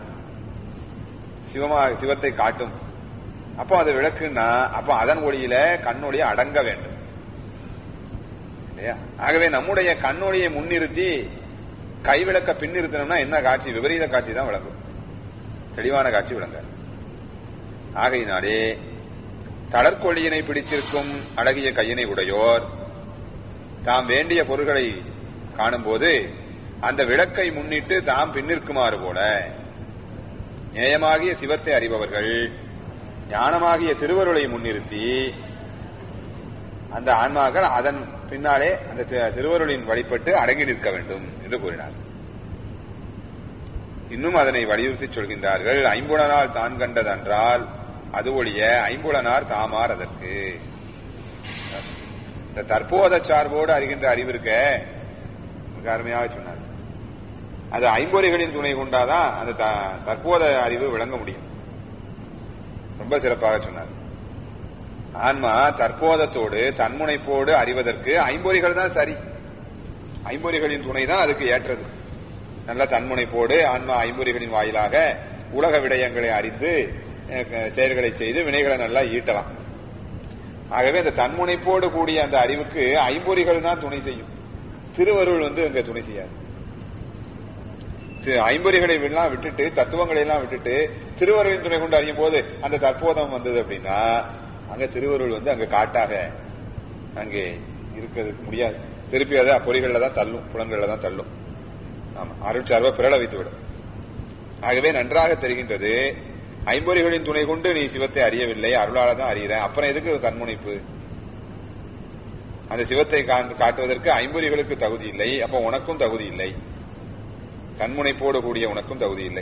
S1: சிவத்தை காட்டும். அப்போ அது விளக்குன்னா அப்போ அதன் ஒளியில கண்ணொளியை அடங்க வேண்டும் இல்லையா? ஆகவே நம்முடைய கண்ணொளியை முன்னிறுத்தி கைவிளக்க பின்னிறுத்தணும்னா என்ன காட்சி? விபரீத காட்சி தான் விளங்கும், தெளிவான காட்சி விளங்க. ஆகையினாலே தளர்கொள்ளியினை பிடித்திருக்கும் அழகிய கையினை உடையோர் தாம் வேண்டிய பொருள்களை காணும் போது அந்த விளக்கை முன்னிட்டு தாம் பின்னிற்குமாறு போல நேயமாகிய சிவத்தை அறிபவர்கள் ஞானமாகிய திருவருளை முன்னிறுத்தி அந்த ஆன்மாக்கள் அதன் பின்னாலே அந்த திருவருளின் வழிபட்டு அடங்கி நிற்க வேண்டும் என்று கூறினார். இன்னும் அதனை வலியுறுத்தி சொல்கின்றார்கள். ஐம்புலனால் தான் கண்டதென்றால் அது ஒழிய ஐம்புலனார் தாமார் அதற்கு. இந்த தற்போத சார்போடு அறிகின்ற அறிவு இருக்க அருமையாக சொன்னார். அது ஐம்பொறிகளின் துணை கொண்டாதான் அந்த தற்போத அறிவு விளங்க முடியும். ரொம்ப சிறப்பாக சொன்னார். ஆன்மா தற்போதத்தோடு தன்முனைப்போடு அறிவதற்கு ஐம்பொறிகள் தான் சரி. ஐம்பொறிகளின் துணை தான் அதுக்கு ஏற்றது. நல்ல தன்முனைப்போடு ஆன்மா ஐம்பொறிகளின் வாயிலாக உலக விடயங்களை அறிந்து செயல்களை செய்து வினைகளை நல்லா ஈட்டலாம். ஆகவே அந்த தன்முனைப்போடு கூடிய அந்த அறிவுக்கு ஐம்பொறிகள் தான் துணை செய்யும். திருவருள் அங்க துணை செய்யாது. ஐம்பொறிகளை எல்லாம் விட்டுட்டு தத்துவங்களை எல்லாம் விட்டுட்டு திருவருளின் துணை கொண்டு அறியும் போது அந்த தற்போதம் வந்தது அப்படின்னா அங்க திருவருள் அங்க காட்டாக அங்கே இருக்கிறதுக்கு முடியாது. திருப்பி அதை பொறிகள்ல தான் தள்ளும், புலன்கள்ல தான் தள்ளும். ஆமா, அருட்சார்பை பிறள வைத்துவிடும். ஆகவே நன்றாக தெரிகின்றது, ஐம்பொறிகளின் துணை கொண்டு நீ சிவத்தை அறியவில்லை, அருளால தான் அறிகிற. அப்புறம் எதுக்கு தன்முனைப்பு? அந்த சிவத்தை காட்டுவதற்கு ஐம்பொறிகளுக்கு தகுதி இல்லை, அப்ப உனக்கும் தகுதி இல்லை. தன்முனைப்போடு கூடிய உனக்கும் தகுதி இல்லை.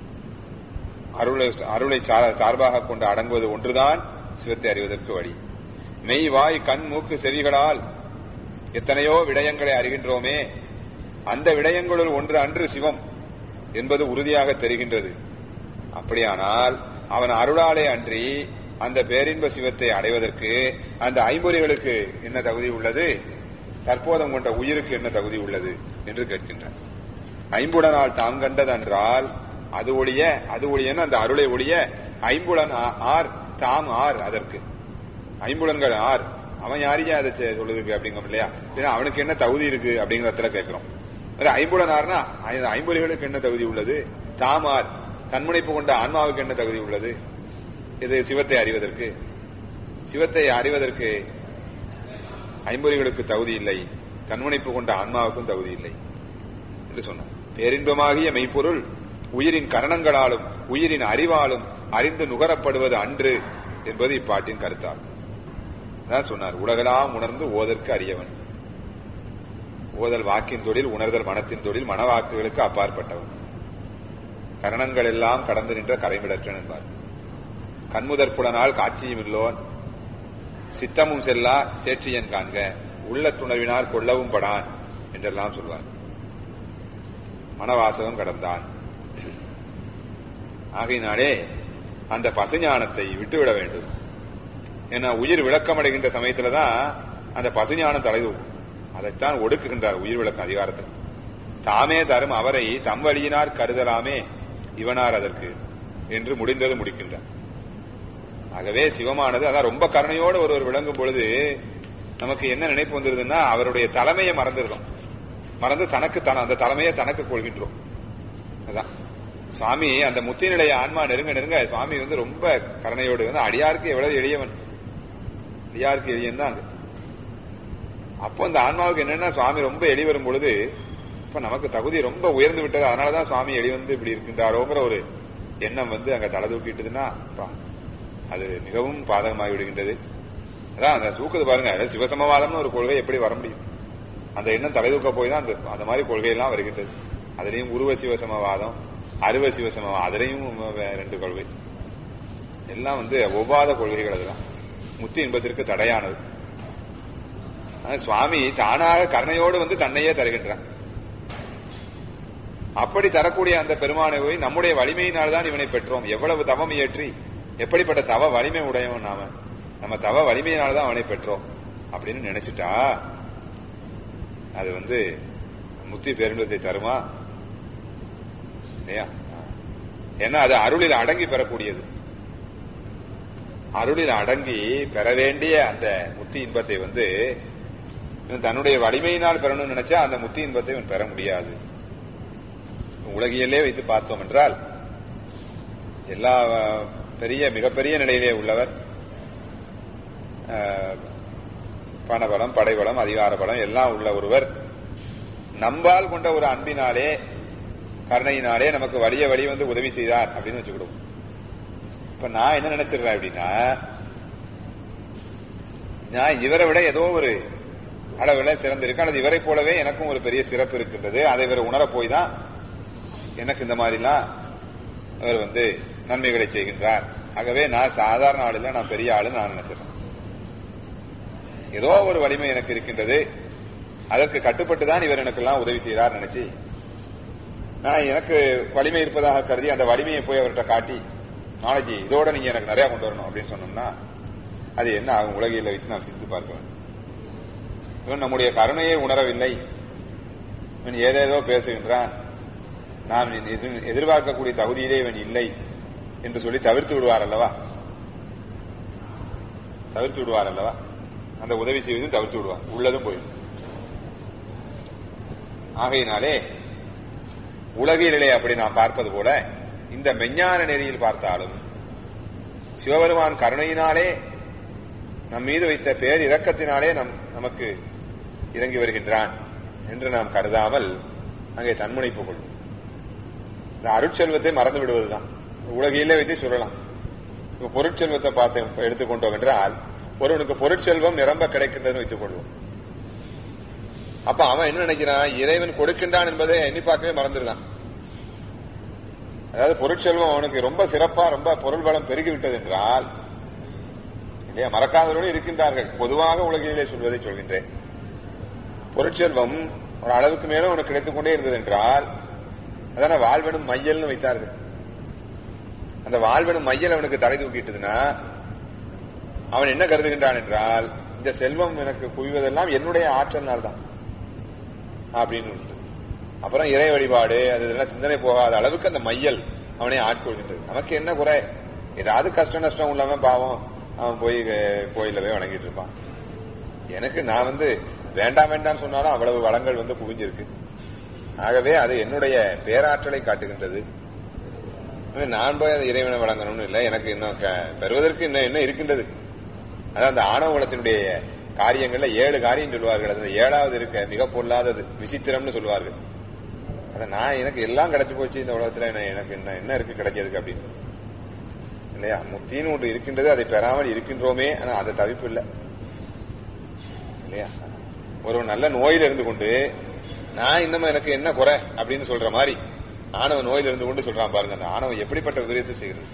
S1: அருளை சார்பாக கொண்டு அடங்குவது ஒன்றுதான் சிவத்தை அறிவதற்கு வழி. மெய் வாய் கண் மூக்கு செவிகளால் எத்தனையோ விடயங்களை அறிகின்றோமே, அந்த விடயங்களுள் ஒன்று அன்று சிவம் என்பது உறுதியாக தெரிகின்றது. அப்படியானால் அவன் அருளாலே அன்றி அந்த பேரின்ப சிவத்தை அடைவதற்கு அந்த ஐம்பொறிகளுக்கு என்ன தகுதி உள்ளது, தற்போதம் கொண்ட உயிருக்கு என்ன தகுதி உள்ளது என்று கேட்கின்றார். ஐம்புலனால் தாம் கண்டதென்றால் அது ஒழிய அந்த அருளை ஒழிய ஐம்புலன் ஆர் தாம் ஆர். அதற்கு ஐம்புலன்கள் ஆர், அவன் யாரையா அதை சொல்லுதுக்கு அப்படிங்கிறோம் இல்லையா? அவனுக்கு என்ன தகுதி இருக்கு அப்படிங்கிறதுல கேட்கிறோம். ஐம்புலன் ஆர்னா ஐம்பொறிகளுக்கு என்ன தகுதி உள்ளது, தாம் ஆர் தன்முனைப்பு கொண்ட ஆன்மாவுக்கு என்ன தகுதி உள்ளது? இது சிவத்தை அறிவதற்கு. சிவத்தை அறிவதற்கு ஐம்பொறிகளுக்கு தகுதி இல்லை, தன்முனைப்பு கொண்ட ஆன்மாவுக்கும் தகுதி இல்லை என்று சொன்னார். பேரின்பமாகிய மெய்ப்பொருள் உயிரின் கரணங்களாலும் உயிரின் அறிவாலும் அறிந்து நுகரப்படுவது அன்று என்பது இப்பாட்டின் கருத்தாகும். சொன்னார், உலகெல்லாம் உணர்ந்து ஓதற்கு அறியவன். ஓதல் வாக்கின் தொழில், உணர்தல் மனத்தின் தொழில், மனவாக்குகளுக்கு அப்பாற்பட்டவன். கரணங்கள் எல்லாம் கடந்து நின்ற கரைமிடற்றன் என்பார். கண்முதற் புலனால் காட்சியும் இல்லோன், சித்தமும் செல்லா சேற்றியன் காண்க, உள்ள துணர்வினார் கொள்ளவும் படான் என்றெல்லாம் சொல்வார். மனவாசகம் கடந்தான். ஆகையினாலே அந்த பசுஞானத்தை விட்டுவிட வேண்டும். ஏன்னா உயிர் விளக்கம் அடைகின்ற சமயத்துலதான் அந்த பசுஞானம் தலைதூக்கும். அதைத்தான் ஒடுக்குகின்றார் உயிர் விளக்கம் அதிகாரத்தில். தாமே தரும் அவரை தம் வழியினார் கருதலாமே இவனார் அதற்கு என்று முடிந்தது முடிக்கின்றார். ஆகவே சிவமானது அதான் ரொம்ப கருணையோடு ஒருவர் விளங்கும் பொழுது நமக்கு என்ன நினைப்பு வந்துருதுன்னா அவருடைய தலைமையை மறந்துருந்தோம். மறந்து தனக்கு அந்த தலைமையை தனக்கு கொள்கின்றோம். அதான் சுவாமி அந்த முத்தி நிலைய ஆன்மா நெருங்க நெருங்க சுவாமி ரொம்ப கருணையோடு அடியாருக்கு எவ்வளவு எளியவன், அடியாருக்கு எளியன் தான். அப்போ அந்த ஆன்மாவுக்கு என்னன்னா சுவாமி ரொம்ப எளி வரும் பொழுது இப்ப நமக்கு தகுதி ரொம்ப உயர்ந்து விட்டது, அதனாலதான் சுவாமி எளி இப்படி இருக்கின்றாரோங்கிற ஒரு எண்ணம் அங்க தலை தூக்கிட்டுதுன்னா அது மிகவும் பாதகமாகி விடுகின்றது. அதான் அந்த தூக்குது பாருங்க. சிவசமவாதம்னு ஒரு கொள்கை எப்படி வர முடியும்? அந்த எண்ணம் தலைதூக்க போய் தான் அந்த மாதிரி கொள்கையெல்லாம் வருகின்றது. அதுலயும் உருவ சிவசமவாதம், அருவ சிவசமவாதம், அதுலயும் 2 கொள்கை எல்லாம் ஒவ்வாத கொள்கைகள். அதெல்லாம் முத்தி இன்பத்திற்கு தடையானது. சுவாமி தானாக கருணையோடு தன்னையே தருகின்றான். அப்படி தரக்கூடிய அந்த பெருமானை போய் நம்முடைய வலிமையினால்தான் இவனை பெற்றோம். எவ்வளவு தவம் இயற்றி எப்படிப்பட்ட தவ வலிமை உடையவன் நாம, நம்ம தவ வலிமையினால்தான் அவனை பெற்றோம் அப்படின்னு நினைச்சிட்டா அது முத்தி பேரின்பத்தை தருமா இல்லையா? ஏன்னா அது அருளில் அடங்கி பெறக்கூடியது. அருளில் அடங்கி பெற வேண்டிய அந்த முத்தி இன்பத்தை தன்னுடைய வலிமையினால் பெறணும்னு நினைச்சா அந்த முத்தி இன்பத்தை பெற முடியாது. உலகியலே வைத்து பார்த்தோம் என்றால் எல்லா மிகப்பெரிய நிலையிலே உள்ளவர், பணபலம், படைபலம், அதிகார பலம் எல்லாம் உள்ள ஒருவர் நம்பால் கொண்ட ஒரு அன்பினாலே கருணையினாலே நமக்கு வலிய வழி உதவி செய்தார் அப்படின்னு வச்சுக்கிடுவோம். இப்ப நான் என்ன நினைச்சிடுறேன் அப்படின்னா, நான் இவரை விட ஏதோ ஒரு அளவில் சிறந்திருக்கு, அல்லது இவரை போலவே எனக்கும் ஒரு பெரிய சிறப்பு இருக்கின்றது, அதை இவர் உணர போய் தான் எனக்கு இந்த மாதிரிலாம் அவர் நன்மைகளை செய்கின்றார். ஆகவே நான் சாதாரண ஆள் இல்லை, நான் பெரிய ஆளு நான் நினைச்சிடறேன். ஏதோ ஒரு வலிமை எனக்கு இருக்கின்றது, அதற்கு கட்டுப்பட்டுதான் இவர் எனக்கெல்லாம் உதவி செய்கிறார் நினைச்சு நான் எனக்கு வலிமை இருப்பதாக கருதி அந்த வலிமையை போய் அவர்கிட்ட காட்டி நாளைக்கு இதோட நீங்க எனக்கு நிறைய கொண்டு வரணும் அப்படின்னு சொன்னோம்னா அது என்ன ஆகும்? உலகில் வைத்து நான் சிந்தித்து பார்க்கிறேன். இவன் நம்முடைய கருணையை உணரவில்லை, இவன் ஏதேதோ பேசுகின்றான், நாம் எதிர்பார்க்கக்கூடிய தகுதியிலே இவன் இல்லை என்று சொல்லி தவிர்த்து விடுவார் அல்லவா? அந்த உதவி செய்வதும் தவிர்த்து விடுவார், உள்ளதும் போயிடும். ஆகையினாலே உலகிலே அப்படி நாம் பார்ப்பது போல இந்த மெஞ்ஞான நெறியில் பார்த்தாலும் சிவபெருமான் கருணையினாலே நம் மீது வைத்த பேர் இரக்கத்தினாலே நமக்கு இறங்கி வருகின்றான் என்று நாம் கருதாமல் அங்கே தன்முனைப்பு கொள்ளும். இந்த அருட்செல்வத்தை மறந்து விடுவதுதான் உலகிலே வைத்து சொல்லலாம். இப்ப பொருட்செல்வத்தை பார்த்து எடுத்துக்கொண்டோம் என்றால் ஒருவனுக்கு பொருட்செல்வம் நிரம்ப கிடைக்கின்றதுன்னு வைத்துக் கொள்வோம். அப்ப அவன் என்ன நினைக்கிறான்? இறைவன் கொடுக்கின்றான் என்பதை எண்ணி பார்க்கவே மறந்துடுதான். அதாவது பொருட்செல்வம் அவனுக்கு ரொம்ப சிறப்பா ரொம்ப பொருள் பலம் பெருகிவிட்டது என்றால் இல்லையா, மறக்காதவர்களும் இருக்கின்றார்கள். பொதுவாக உலகிலே சொல்வதை சொல்கின்றேன். பொருட்செல்வம் ஒரு அளவுக்கு மேல உனக்கு கிடைத்துக் கொண்டே இருந்தது என்றால் அதான வாழ்வெனும் மையல்னு வைத்தார்கள். அந்த வாழ்வெனும் மையல் அவனுக்கு தலை தூக்கிட்டதுன்னா அவன் என்ன கருதுகின்றான் என்றால் இந்த செல்வம் எனக்கு குவிவதெல்லாம் என்னுடைய ஆற்றல்னால் தான் அப்படின்னு. அப்புறம் இறை வழிபாடு அது இதெல்லாம் சிந்தனை போகாத அளவுக்கு அந்த மையல் அவனை ஆட்கொள்கின்றது. நமக்கு என்ன குறை? ஏதாவது கஷ்டம் நஷ்டம் உள்ளவன் பாவம் அவன் போய் கோயில போய் வணங்கிட்டு இருப்பான். எனக்கு நான் வேண்டாம் வேண்டாம் சொன்னாலும் அவ்வளவு வளங்கள் குவிஞ்சிருக்கு. ஆகவே அது என்னுடைய பேராற்றலை காட்டுகின்றது. நான் போய் அந்த இறைவனை வழங்கணும்னு இல்லை, எனக்கு இன்னும் பெறுவதற்கு இன்னும் இருக்கின்றது. அதான் அந்த ஆணவ குலத்தினுடைய காரியங்கள்ல 7 காரியம் சொல்வார்கள். அது 7வது இருக்க மிக பொல்லாதது விசித்திரம்னு சொல்வார்கள். அத நான் எனக்கு எல்லாம் கிடைச்சு போச்சு இந்த உலகத்துல, எனக்கு என்ன இருக்கு கிடைக்கிறதுக்கு அப்படின்னு இல்லையா? முத்தின்னு ஒன்று இருக்கின்றது, அதை பெறாமல் இருக்கின்றோமே, ஆனா அந்த தவிப்பு இல்லை இல்லையா? ஒரு நல்ல நோயில இருந்து கொண்டு நான் இன்னமும் எனக்கு என்ன குறை அப்படின்னு சொல்ற மாதிரி ஆணவ நோயில இருந்து கொண்டு சொல்றான் பாருங்க. அந்த ஆணவம் எப்படிப்பட்ட விபரீதத்தை செய்கிறது.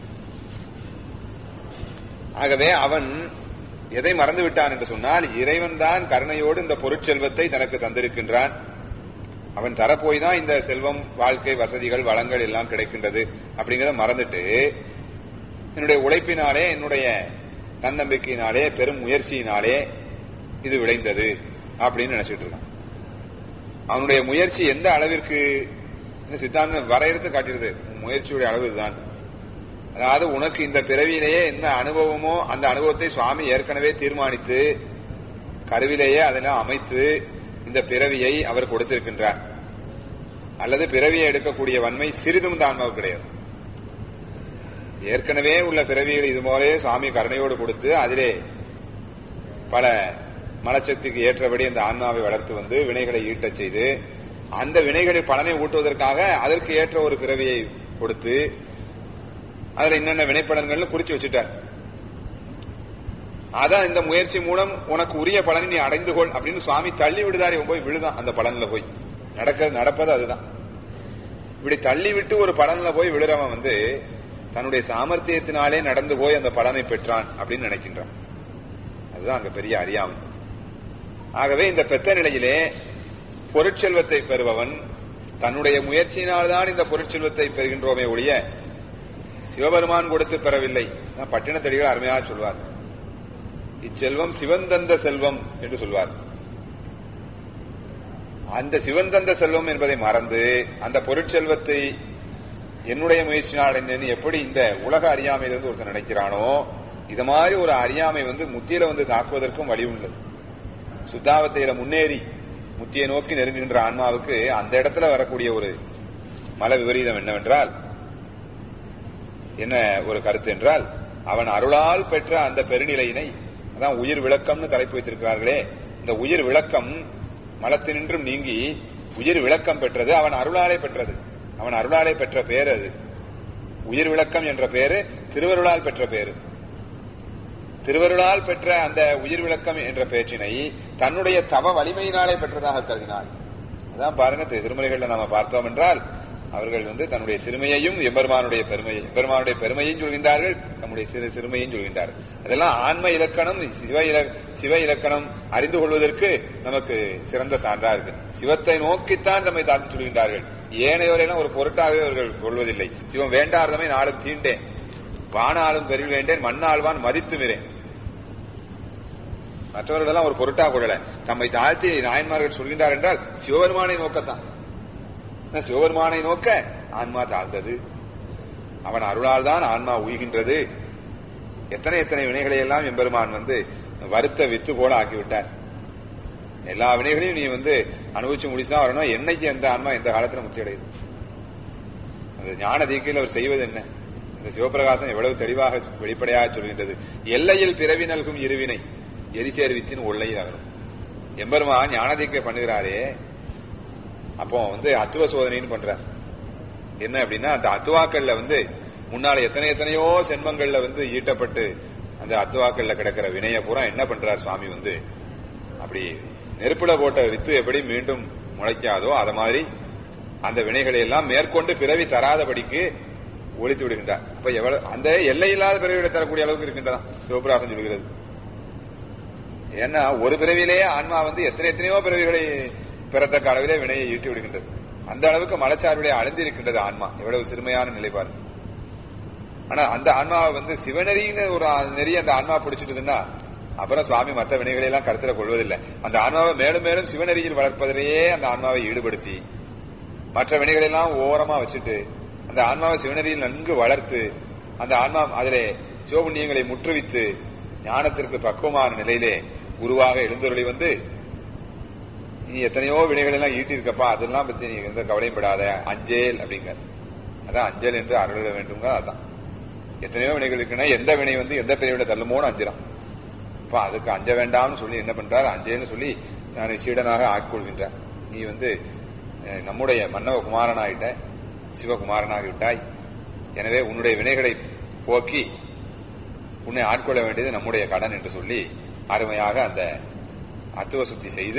S1: ஆகவே அவன் எதை மறந்து விட்டான் என்று சொன்னால், இறைவன் தான் கருணையோடு இந்த பொருட்செல்வத்தை தனக்கு தந்திருக்கின்றான். அவன் தரப்போய் தான் இந்த செல்வம், வாழ்க்கை, வசதிகள், வளங்கள் எல்லாம் கிடைக்கின்றது அப்படிங்கறத மறந்துட்டு என்னுடைய உழைப்பினாலே, என்னுடைய தன்னம்பிக்கையினாலே, பெரும் முயற்சியினாலே இது விளைந்தது அப்படின்னு நினைச்சிட்டு இருக்கான். அவனுடைய முயற்சி எந்த அளவிற்கு சித்தாந்தம் வரையறுத்து காட்டுகிறது. முயற்சியுடைய அளவு இதுதான். அதாவது உனக்கு இந்த பிறவியிலேயே என்ன அனுபவமோ அந்த அனுபவத்தை சுவாமி ஏற்கனவே தீர்மானித்து கருவிலேயே அதெல்லாம் அமைத்து இந்த பிறவியை அவர் கொடுத்திருக்கின்றார். அல்லது பிறவியை எடுக்கக்கூடிய வன்மை சிறிதும் இந்த ஆன்மாவுக்கு கிடையாது. ஏற்கனவே உள்ள பிறவிகள் இது போலே சுவாமி கருணையோடு கொடுத்து அதிலே பல மனசக்திக்கு ஏற்றபடி அந்த ஆன்மாவை வளர்த்து வந்து வினைகளை ஈட்டச் செய்து அந்த வினைகளை பலனை ஊட்டுவதற்காக அதற்கு ஏற்ற ஒரு பிறவியை கொடுத்து அதுல என்னென்ன வினைப்பலன்கள் குறிச்சு வச்சுட்டார். அதான் இந்த முயற்சி மூலம் உனக்கு உரிய பலனை நீ அடைந்து கொள் அப்படின்னு சுவாமி தள்ளி விடுதாரி போய் விழுதான். அந்த பலன்ல போய் நடப்பது அதுதான். இப்படி தள்ளி விட்டு ஒரு பலன்ல போய் விழுறவன் வந்து தன்னுடைய சாமர்த்தியத்தினாலே நடந்து போய் அந்த பலனை பெற்றான் அப்படின்னு நினைக்கின்றான். அதுதான் அங்க பெரிய அறியாமை. ஆகவே இந்த பெத்த நிலையிலே பொருட்செல்வத்தை பெறுபவன் தன்னுடைய முயற்சியினால்தான் இந்த பொருட்செல்வத்தை பெறுகின்றோமே ஒழிய சிவபெருமான் கொடுத்து பெறவில்லை. பட்டினத்தடிகள் அருமையாக சொல்வார், இச்செல்வம் சிவந்தந்த செல்வம் என்று சொல்வார். அந்த சிவந்தந்த செல்வம் என்பதை மறந்து அந்த பொருட்செல்வத்தை என்னுடைய முயற்சினால் அடைந்தேன்னு எப்படி இந்த உலக அறியாமையிலிருந்து ஒருத்தர் நினைக்கிறானோ, இது மாதிரி ஒரு அறியாமை வந்து முத்தியில வந்து தாக்குவதற்கும் வழி உள்ளது. சுத்தாவத்தையில முன்னேறி முத்தியை நோக்கி நெருங்குகின்ற ஆன்மாவுக்கு அந்த இடத்துல வரக்கூடிய ஒரு மல விபரீதம் என்னவென்றால், என்ன ஒரு கருத்து என்றால், அவன் அருளால் பெற்ற அந்த பெருநிலையினை, அதான் உயிர் விளக்கம்னு தலைப்பு வைத்திருக்கிறார்களே, இந்த உயிர் விளக்கம் மலத்தினின்றும் நீங்கி உயிர் விளக்கம் பெற்றது அவன் அருளாலே பெற்றது. அவன் அருளாலே பெற்ற பேரு அது. உயிர் விளக்கம் என்ற பேரு திருவருளால் பெற்ற பேரு. திருவருளால் பெற்ற அந்த உயிர் விளக்கம் என்ற பேச்சினை தன்னுடைய தவ வலிமையினாலே பெற்றதாக கருதினார். அதான் பாருங்க, திருமலைகள்ல நாம பார்த்தோம் என்றால் அவர்கள் வந்து தன்னுடைய சிறுமையையும் எம்பெருமானுடைய பெருமையையும் சொல்கின்றார்கள், நம்முடைய சிறுமையையும் சொல்கின்றார்கள். அதெல்லாம் ஆன்ம இலக்கணம், சிவ இலக்கணம் அறிந்து கொள்வதற்கு நமக்கு சிறந்த சான்றா இருக்கு. சிவத்தை நோக்கித்தான் நம்மை தாழ்த்து சொல்கின்றார்கள். ஏனையோரெல்லாம் ஒரு பொருட்டாகவே அவர்கள் கொள்வதில்லை. சிவம் வேண்டார்தமை நாளும் தீண்டேன், வானாலும் பெருள் வேண்டேன், மண்ணாழ்வான் மதித்து மிரேன். மற்றவர்களெல்லாம் ஒரு பொருட்டாக கொள்ளல. தம்மை தாழ்த்தி நாயன்மார்கள் சொல்கின்றார் என்றால் சிவபெருமானை நோக்கத்தான். சிவபெருமானை நோக்க ஆன்மா தாழ்ந்தது. அவன் அருளால் தான் ஆன்மா உய்கின்றது. எத்தனை எத்தனை வினைகளை எல்லாம் எம்பெருமான் வந்து வருத்த வித்து போல ஆக்கிவிட்டார். எல்லா வினைகளையும் நீ வந்து அனுபவிச்சு முடிச்சுதான் வரணும். என்னைக்கு எந்த ஆன்மா எந்த காலத்துல முக்தி அடையுது? அந்த ஞான தீக்கையில் அவர் செய்வது என்ன? இந்த சிவபிரகாசம் எவ்வளவு தெளிவாக வெளிப்படையாக சொல்கின்றது. எல்லையில் பிறவி நல்கும் இருவினை எரிசேர் வித்தின் ஒல்லையில் அகலும். எம்பெருமான் ஞான தீக்கை பண்ணுகிறாரே, அப்போ வந்து அத்துவ சோதனைன்னு பண்றார். என்ன அப்படின்னா, அந்த அத்துவாக்கள்ல வந்து முன்னால எத்தனையோ சென்மங்கள்ல வந்து ஈட்டப்பட்டு அந்த அத்துவாக்கள்ல கிடக்கிற வினைய பூரா என்ன பண்றார் சுவாமி வந்து, அப்படி நெருப்புல போட்ட வித்து எப்படி மீண்டும் முளைக்காதோ அத மாதிரி அந்த வினைகளை எல்லாம் மேற்கொண்டு பிறவி தராதபடிக்கு ஒழித்து விடுகின்றார். அப்ப எவ்வளவு அந்த எல்லையில்லாத பிறவிகளை தரக்கூடிய அளவுக்கு இருக்கின்றதான் சிவபிரகாசம் சொல்கிறது. ஏன்னா ஒரு பிறவிலேயே ஆன்மா வந்து எத்தனையோ பிறவிகளை பிறத்தக்க அளவிலே வினையை ஈட்டி விடுகின்றது. அந்த அளவுக்கு மலச்சார்புடைய அழிந்திருக்கின்றது ஆன்மா. எவ்வளவு சிறுமையான நிலைப்பாடு. ஆனா அந்த ஆன்மாவை வந்து சிவநெறின்னு ஒரு நெறி அந்த ஆன்மா பிடிச்சிட்டுதுன்னா அப்புறம் சுவாமி மற்ற வினைகளை எல்லாம் கருத்துல கொள்வதில்லை. அந்த ஆன்மாவை மேலும் மேலும் சிவநெறியில் வளர்ப்பதிலேயே அந்த ஆன்மாவை ஈடுபடுத்தி மற்ற வினைகளை எல்லாம் ஓரமா வச்சுட்டு அந்த ஆன்மாவை சிவநெறியில் நன்கு வளர்த்து அந்த ஆன்மா அதிலே சிவபுண்ணியங்களை முற்றுவித்து ஞானத்திற்கு பக்குவமான நிலையிலே உருவாக எழுந்தருளி வந்து, நீ எத்தனையோ வினைகள் எல்லாம் ஈட்டிருக்கப்பா, அதெல்லாம் பத்தி நீ எந்த கவலையும் படாத, அஞ்சேல் அப்படிங்க. அதான் அஞ்சல் என்று அருள வேண்டுங்க. அதான் எத்தனையோ வினைகள் இருக்குன்னா எந்த வினை வந்து எந்த பிரிவிட தள்ளுமோன்னு அஞ்சிறான். இப்ப அதுக்கு அஞ்ச வேண்டாம்னு சொல்லி என்ன பண்றார், அஞ்சேன்னு சொல்லி நான் சீடனாக ஆட்கொள்கின்றார். நீ வந்து நம்முடைய மன்னவ குமாரனாயிட்ட, சிவகுமாரனாகிவிட்டாய். எனவே உன்னுடைய வினைகளை போக்கி உன்னை ஆட்கொள்ள வேண்டியது நம்முடைய கடன் என்று சொல்லி அருமையாக அந்த அத்துவ சுத்தி செய்து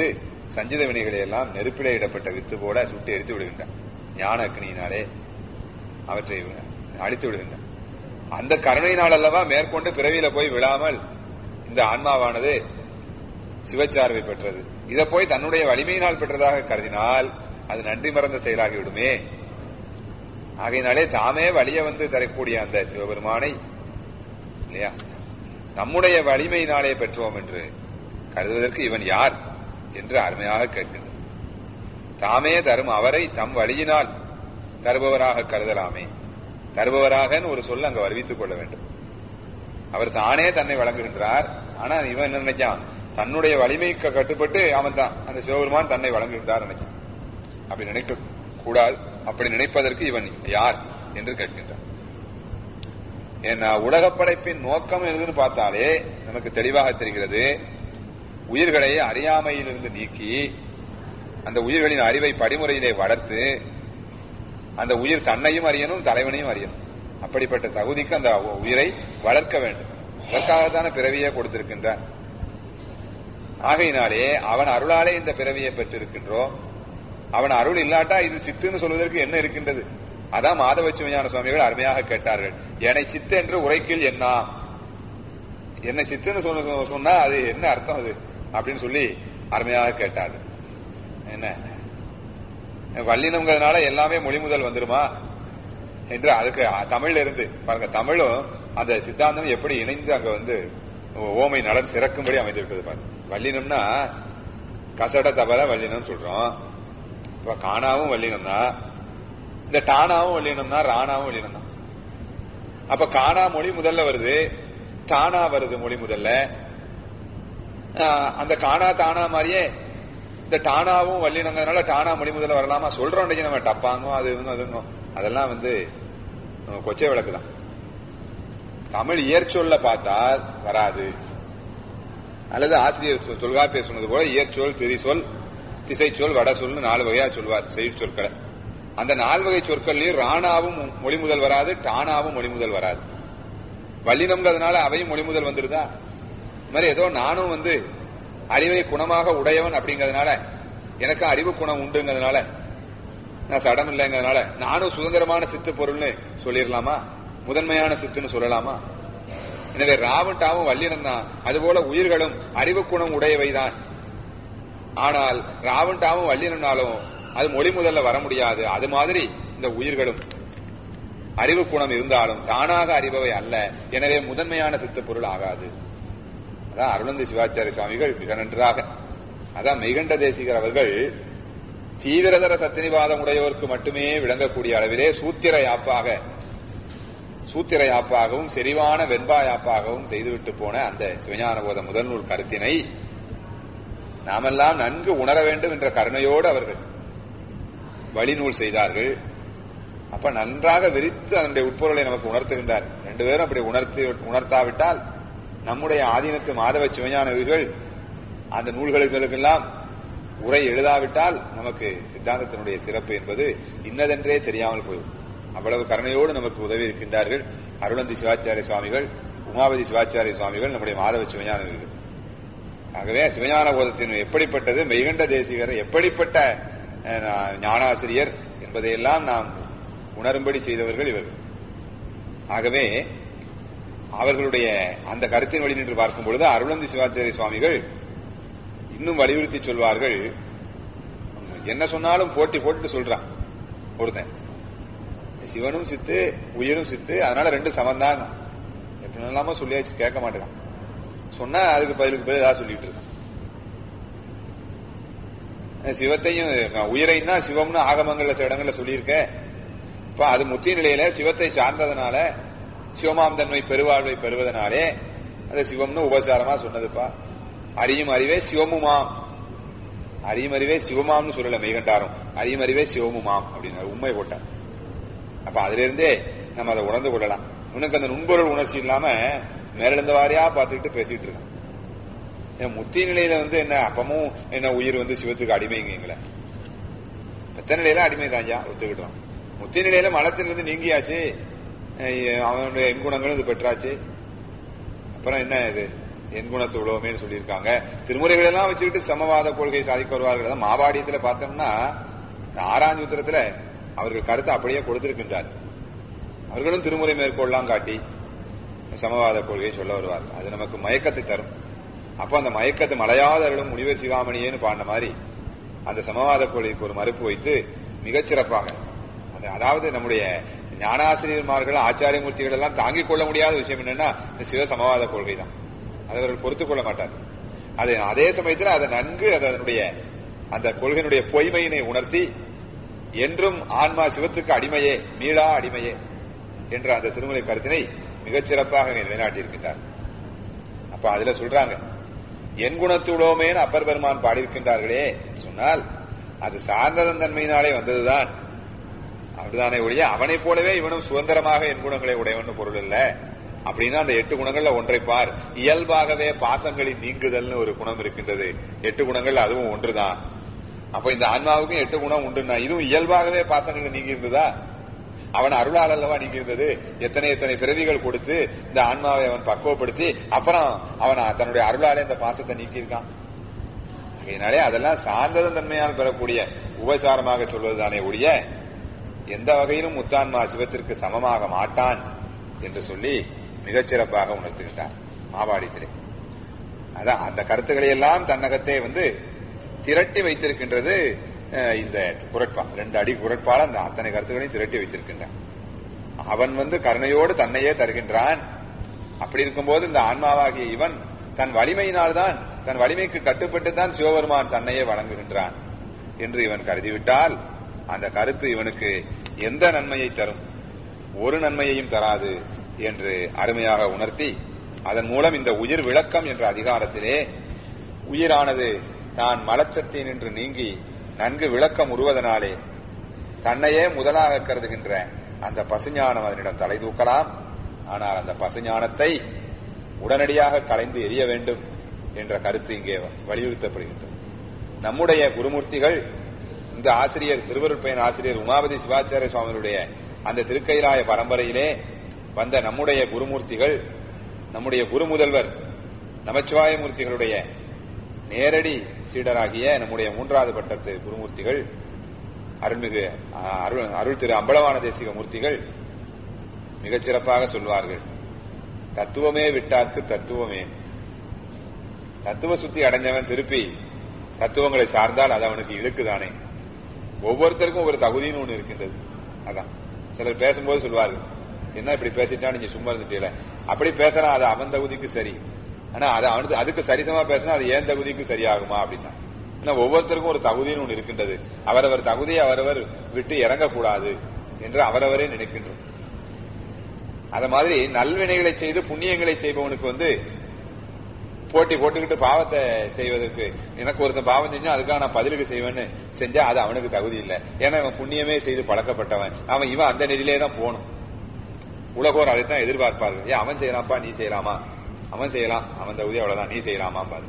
S1: சஞ்சித வினைகளை எல்லாம் நெருப்பிலே இடப்பட்ட வித்து போல சுட்டு எரித்து விடுகின்றான். ஞான அக்னியினாலே அவற்றை அழித்து விடுகின்றான். அந்த கருணையினால் அல்லவா மேற்கொண்டு பிறவியில போய் விழாமல் இந்த ஆன்மாவானது சிவச்சார்பை பெற்றது. இதை போய் தன்னுடைய வலிமையினால் பெற்றதாக கருதினால் அது நன்றி மறந்த செயலாகிவிடுமே. ஆகையினாலே தாமே வலிய வந்து தரக்கூடிய அந்த சிவபெருமானை இல்லையா நம்முடைய வலிமையினாலே பெற்றோம் என்று கருதுவதற்கு இவன் யார் என்று அருமையாக கேட்கின்றான். தாமே தரும் அவரை தம் வழியினால் தருபவராக கருதலாமே. தருபவராக ஒரு சொல் அங்கு வருவித்துக் கொள்ள வேண்டும். அவர் தானே தன்னை வழங்குகின்றார். ஆனா இவன் என்ன நினைச்சான், தன்னுடைய வலிமைக்கு கட்டுப்பட்டு அவன் தான் அந்த சிவபெருமான் தன்னை வழங்குகின்றார் நினைச்சான். அப்படி நினைக்க கூடாது. அப்படி நினைப்பதற்கு இவன் யார் என்று கேட்கின்றான். ஏன்னா உலக படைப்பின் நோக்கம் எதுன்னு பார்த்தாலே நமக்கு தெளிவாக தெரிகிறது. உயிர்களை அறியாமையிலிருந்து நீக்கி அந்த உயிர்களின் அறிவை படிமுறையிலே வளர்த்து அந்த உயிர் தன்னையும் அறியணும், தலைவனையும் அறியணும். அப்படிப்பட்ட தகுதிக்கு அந்த உயிரை வளர்க்க வேண்டும். அதற்காகத்தான பிறவியை கொடுத்திருக்கின்றான். ஆகையினாலே அவன் அருளாலே இந்த பிறவியை பெற்றிருக்கின்றோம். அவன் அருள் இல்லாட்டா இது சித்துன்னு சொல்வதற்கு என்ன இருக்கின்றது? அதான் மாதவ சிவஞான சுவாமிகள் அருமையாக கேட்டார்கள். என்னை சித்து என்று உரைக்கில் என்ன, என்னை சித்துன்னு சொன்னா அது என்ன அர்த்தம் அது அப்படின்னு சொல்லி அருமையாக கேட்டார்கள். என்ன வல்லினம்ங்கிறதுனால எல்லாமே மொழி முதல் வந்துருமா என்று அதுக்கு தமிழ்ல இருந்து பாருங்க. தமிழும் அந்த சித்தாந்தம் எப்படி இணைந்து அங்க வந்து ஓமை நலன் சிறக்கும்படி அமைந்திருக்கிறது பாருங்க. வல்லினம்னா கசட தபல வல்லினம் சொல்றோம். இப்ப காணாவும் வல்லினம் தான், இந்த டானாவும் வல்லினம் தான், ராணாவும் வல்லினம் தான். அப்ப காணா மொழி முதல்ல வருது, தானா வருது மொழி முதல்ல. அந்த காணா தானா மாதிரியே இந்த டானாவும் வல்லினங்கிறதுனால டானா மொழி முதல்ல வரலாமா சொல்றோம். நம்ம டப்பாங்கும் அது அதுங்கும் அதெல்லாம் வந்து கொச்சை விளக்கு தான். தமிழ் இயற்சொல்ல பார்த்தால் வராது. அல்லது ஆசிரியர் தொல்காப்பியர் சொன்னது போல இயற்சொல், திரிசொல், திசைச்சொல், வட சொல்னு 4 வகையா சொல்வார் செயற் சொற்களை. அந்த 4 வகை சொற்கள்லயும் ராணாவும் மொழி முதல் வராது, டானாவும் மொழி முதல் வராது. வல்லினம்ங்கிறதுனால அவையும் மொழி முதல் வந்துருதா? இது மாதிரி ஏதோ நானும் வந்து அறிவை குணமாக உடையவன் அப்படிங்கிறதுனால, எனக்கு அறிவு குணம் உண்டுங்கிறதுனால, நான் சடம் இல்லைங்கிறதுனால நானும் சுதந்திரமான சித்து பொருள்னு சொல்லிடலாமா? முதன்மையான சித்துன்னு சொல்லலாமா? எனவே ராவும் டாவும் வல்லினம் தான். அதுபோல உயிர்களும் அறிவு குணம் உடையவைதான். ஆனால் ராவும் டாவும் வல்லினாலும் அது மொழி முதல்ல வர முடியாது. அது மாதிரி இந்த உயிர்களும் அறிவு குணம் இருந்தாலும் தானாக அறிபவை அல்ல. எனவே முதன்மையான சித்து பொருள் ஆகாது. அதான் அருளந்தி சிவாச்சாரிய சுவாமிகள் மிக நன்றாக, அதான் மெய்கண்ட தேசிகர் அவர்கள் தீவிரதர சத்தினிவாதம் உடையோருக்கு மட்டுமே விளங்கக்கூடிய அளவிலே சூத்திர யாப்பாகவும் செறிவான வெண்பா யாப்பாகவும் செய்துவிட்டு போன அந்த சிவஞான போத முதல் நூல் கருத்தினை நாமெல்லாம் நன்கு உணர வேண்டும் என்ற கருணையோடு அவர்கள் வழிநூல் செய்தார்கள். அப்ப நன்றாக விரித்து அதனுடைய உட்பொருளை நமக்கு உணர்த்துகின்றார். 2 பேரும் அப்படி உணர்த்தாவிட்டால் நம்முடைய ஆதீனத்து மாதவ சிவஞானவிகள் அந்த நூல்களுக்கெல்லாம் உரை எழுதாவிட்டால் நமக்கு சித்தாந்தத்தினுடைய சிறப்பு என்பது இன்னதென்றே தெரியாமல் போய்விடும். அவ்வளவு கருணையோடு நமக்கு உதவி இருக்கின்றார்கள் அருளந்தி சிவாச்சாரிய சுவாமிகள், உமாபதி சிவாச்சாரிய சுவாமிகள், நம்முடைய மாதவ சிவஞானவிகள். ஆகவே சிவஞான போதத்தின் எப்படிப்பட்டது, மெய்கண்ட தேசிகர் எப்படிப்பட்ட ஞானாசிரியர் என்பதையெல்லாம் நாம் உணரும்படி செய்தவர்கள் இவர்கள். ஆகவே அவர்களுடைய அந்த கருத்தின் வழி நின்று பார்க்கும் பொழுது அருளந்தி சிவாச்சாரிய சுவாமிகள் இன்னும் வலியுறுத்தி சொல்வார்கள். என்ன சொன்னாலும் போட்டி போட்டுட்டு சொல்றான் ஒருத்தன், சிவனும் சித்து உயிரும் சித்து, அதனால 2 சமந்தான். எப்படி இல்லாம சொல்லியாச்சு, கேட்க மாட்டேங்கான். சொன்னா அதுக்கு பதிலுக்கு ஏதாவது சொல்லிட்டு இருக்கான். சிவத்தையும் உயிரையும் தான் சிவம்னு ஆகமங்கள்ல சில இடங்கள்ல சொல்லியிருக்க. இப்ப அது முத்தி நிலையில சிவத்தை சார்ந்ததுனால, சிவமாம் தன்மை பெருவாழ்வை பெறுவதனாலே அது சிவம்னு உபசாரமா சொன்னதுப்பா. அறியும் அறிவே சிவமுமாம், அறியும் அறிவே சிவமாம்னு சொல்லல மெய்கண்டாரும், அறியும் அறிவே சிவமுமாம் அப்படின்னு உண்மை போட்டார். அப்ப அதுல இருந்தே நம்ம அதை உணர்ந்து கொள்ளலாம். உனக்கு அந்த நுண்பொருள் உணர்ச்சி இல்லாம மேலிருந்த வாரியா பார்த்துக்கிட்டு பேசிட்டு இருக்கான். முத்தி நிலையில வந்து என்ன அப்பமும் என்ன உயிர் வந்து சிவத்துக்கு அடிமைங்கள, எத்தனை நிலையில அடிமை தாஞ்சா ஒத்துக்கிட்டோம். முத்தி நிலையில மலத்திலிருந்து நீங்கியாச்சு, அவனுடைய எண்குணங்களும் இது பெற்றாச்சு. அப்புறம் என்ன இது என் குணத்து உலோமேன்னு சொல்லியிருக்காங்க. திருமுறைகள் எல்லாம் வச்சுக்கிட்டு சமவாத கொள்கை சாதிக்க வருவார்கள். மாபாடியத்துல பார்த்தோம்னா 6ஆம் சூத்திரத்துல அவர்கள் கருத்தை அப்படியே கொடுத்திருக்கின்றார். அவர்களும் திருமுறை மேற்கொள்ளலாம் காட்டி சமவாத கொள்கையை சொல்ல வருவார். அது நமக்கு மயக்கத்தை தரும். அப்ப அந்த மயக்கத்தை மலையாதர்களும் முனிவர் சிகாமணியேன்னு பாடின மாதிரி அந்த சமவாத கொள்கைக்கு ஒரு மறுப்பு வைத்து மிகச்சிறப்பாக, அதாவது நம்முடைய ஞானாசிரியர்மார்கள் ஆச்சாரியமூர்த்திகள் எல்லாம் தாங்கிக் கொள்ள முடியாத விஷயம் என்னன்னா இந்த சிவ சமவாத கொள்கை தான். அதை அவர்கள் பொறுத்துக் கொள்ள மாட்டார். அது அதே சமயத்தில் அதை நன்கு அதனுடைய அந்த கொள்கையினுடைய பொய்மையினை உணர்த்தி என்றும் ஆன்மா சிவத்துக்கு அடிமையே, மீளா அடிமையே என்ற அந்த திருமுறை கருத்தினை மிகச்சிறப்பாக நிலைநாட்டியிருக்கின்றார். அப்ப அதுல சொல்றாங்க, என் குணத்துளோமேன்னு அப்பர் பெருமான் பாடியிருக்கின்றார்களே சொன்னால் அது சார்ந்ததன் தன்மையினாலே வந்ததுதான். அப்படிதானே ஒழிய அவனை போலவே இவனும் சுதந்திரமாக என் குணங்களை உடையவன் பொருள் இல்ல. அப்படின்னா அந்த 8 குணங்கள்ல ஒன்றை பார். இயல்பாகவே பாசங்களின் நீங்குதல்னு ஒரு குணம் இருக்கின்றது. 8 குணங்கள் அதுவும் ஒன்றுதான். அப்ப இந்த ஆன்மாவுக்கும் 8 குணம் உண்டுன்னா இதுவும் இயல்பாகவே பாசங்கள் நீங்கி இருந்ததா? அவன் அருளால் அல்லவா நீங்கி இருந்தது. எத்தனை பிறவிகள் கொடுத்து இந்த ஆன்மாவை அவன் பக்குவப்படுத்தி அப்புறம் அவன் தன்னுடைய அருளாலே இந்த பாசத்தை நீக்கியிருக்கான். அதனாலே அதெல்லாம் சார்ந்ததன் தன்மையால் பெறக்கூடிய உபசாரமாக சொல்வதுதானே ஒழிய எந்த வகையிலும் முத்தான்மா சிவத்திற்கு சமமாக மாட்டான் என்று சொல்லி மிகச்சிறப்பாக உணர்த்துகின்றார் மாபாடியத்திலே. அதான் அந்த கருத்துக்களை எல்லாம் தன்னகத்தே திரட்டி வைத்திருக்கின்றது இந்த குறட்பா. 2 அடி குறட்பால அந்த அத்தனை கருத்துக்களையும் திரட்டி வைத்திருக்கின்றான். அவன் கருணையோடு தன்னையே தருகின்றான். அப்படி இருக்கும்போது இந்த ஆன்மாவாகிய இவன் தன் வலிமையினால்தான், தன் வலிமைக்கு கட்டுப்பட்டு தான் சிவபெருமான் தன்னையே வழங்குகின்றான் என்று இவன் கருதிவிட்டால் அந்த கருத்து இவனுக்கு எந்த நன்மையை தரும்? ஒரு நன்மையையும் தராது என்று அருமையாக உணர்த்தி, அதன் மூலம் இந்த உயிர் விளக்கம் என்ற அதிகாரத்திலே உயிரானது தான் மலச்சத்தை நின்று நீங்கி நன்கு விளக்கம் உருவதனாலே தன்னையே முதலாக கருதுகின்ற அந்த பசுஞானம் அதனிடம் தலை தூக்கலாம். ஆனால் அந்த பசுஞானத்தை உடனடியாக களைந்து எறிய வேண்டும் என்ற கருத்து இங்கே வலியுறுத்தப்படுகின்றது. நம்முடைய குருமூர்த்திகள், இந்த ஆசிரியர் திருவருட்பயன் ஆசிரியர் உமாபதி சிவாச்சாரிய சுவாமிகளுடைய அந்த திருக்கைலாய பரம்பரையிலே வந்த நம்முடைய குருமூர்த்திகள், நம்முடைய குரு முதல்வர் நமச்சிவாய மூர்த்திகளுடைய நேரடி சீடராகிய நம்முடைய 3வது பட்டத்து குருமூர்த்திகள் அருள்மிகு அருள் திரு அம்பலவான தேசிக மூர்த்திகள் மிகச்சிறப்பாக சொல்வார்கள், தத்துவமே விட்டார்க்கு தத்துவமே. தத்துவ சுத்தி அடைஞ்சவன் திருப்பி தத்துவங்களை சார்ந்தால் அது அவனுக்கு இழுக்குதானே. ஒவ்வொருத்தருக்கும் ஒரு தகுதின்னு ஒண்ணு இருக்கின்றது. அதான் சிலர் பேசும்போது சொல்வார்கள், என்ன இப்படி பேசிட்டா நீங்க சும்மா இருந்துட்டீல, அப்படி பேசலாம், அது அவன் தகுதிக்கு சரி. ஆனா அது அவனுக்கு அதுக்கு சரிசமா பேசினா அது ஏன் தகுதிக்கு சரியாகுமா அப்படின்னா, ஏன்னா ஒவ்வொருத்தருக்கும் ஒரு தகுதின்னு ஒண்ணு இருக்கின்றது. அவரவர் தகுதியை அவரவர் விட்டு இறங்கக்கூடாது என்று அவரவரே நினைக்கின்றோம். அத மாதிரி நல்வினைகளை செய்து புண்ணியங்களை செய்பவனுக்கு போட்டி போட்டுக்கிட்டு பாவத்தை செய்வதற்கு, எனக்கு ஒருத்தன் பாவம் செஞ்சா அதுக்காக நான் பதிலுக்கு செய்வேன்னு செஞ்சா அது அவனுக்கு தகுதி இல்லை. ஏன்னா இவன் புண்ணியமே செய்து பழக்கப்பட்டவன், இவன் அந்த நெறியிலே தான் போகணும். உலகோர் அதைத்தான் எதிர்பார்ப்பார்கள். ஏன் அவன் செய்யலாம்ப்பா நீ செய்யலாமா, அவன் செய்யலாம், அவன் தகுதி அவ்வளவுதான், நீ செய்யலாமா பாரு.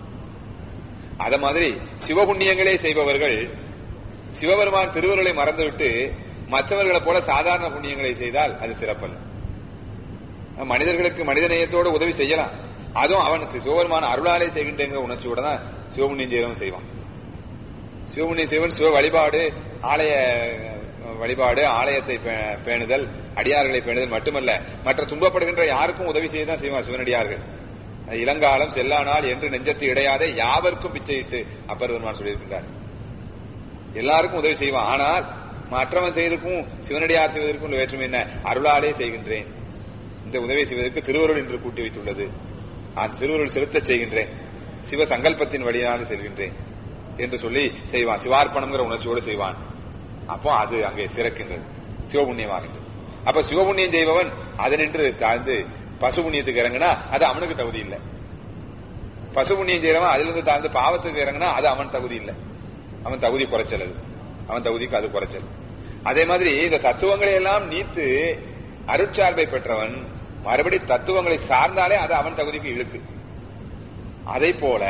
S1: அத மாதிரி சிவபுண்ணியங்களே செய்பவர்கள் சிவபெருமான் திருவருளை மறந்துவிட்டு மற்றவர்களை போல சாதாரண புண்ணியங்களை செய்தால் அது சிறப்பல்ல. மனிதர்களுக்கு மனித நேயத்தோடு உதவி செய்யலாம், அதுவும் அவன் சிவபெருமான அருளாலே செய்கின்ற உணர்ச்சியோட தான் சிவபுண்ணியம் செய்யறவன் செய்வான். சிவபுண்ணியம் செய்வன் சிவ வழிபாடு, ஆலய வழிபாடு, ஆலயத்தை பேணுதல், அடியார்களை பேணுதல் மட்டுமல்ல, மற்ற துன்பப்படுகின்ற யாருக்கும் உதவி செய்யதான் செய்வான் சிவனடியார்கள். இளங்காலம் செல்லானால் என்று நெஞ்சத்தை இடையாதே யாவருக்கும் பிச்சையிட்டு அப்பர் பெருமான் சொல்லியிருக்கின்றார். எல்லாருக்கும் உதவி செய்வான். ஆனால் மற்றவன் செய்வதற்கும் சிவனடியார் செய்வதற்கும் உள்ள வேற்றுமை என்ன? அருளாலே செய்கின்றேன், இந்த உதவி செய்வதற்கு திருவருள் என்று கூட்டி வைத்துள்ளது, அந்த திருவருள் செலுத்த செய்கின்றேன், சிவ சங்கல்பத்தின் வழியாக செல்கின்றேன் என்று சொல்லி செய்வான். சிவார்ப்பணம்ங்கிற உணர்ச்சியோடு செய்வான். அப்போ அது அங்கே சிறக்கின்றது, சிவபுண்ணியமாகின்றது. அப்ப சிவபுண்ணியம் செய்பவன் அதனின்று தாழ்ந்து பசுபுண்ணியத்துக்கு இறங்கினா அது அவனுக்கு தகுதி இல்லை. பசுபுண்ணியம் செய்யறவன் அதுல இருந்து தாழ்ந்து பாவத்துக்கு இறங்கினா அது அவன் தகுதி இல்லை, அவன் தகுதி குறைச்சல், அது அவன் தகுதிக்கு அது குறைச்சல். அதே மாதிரி இந்த தத்துவங்களை எல்லாம் நீத்து அருட்சார்பை பெற்றவன் மறுபடி தத்துவங்களை சார்ந்தாலே அது அவன் தகுதிக்கு இழுக்கு. அதை போல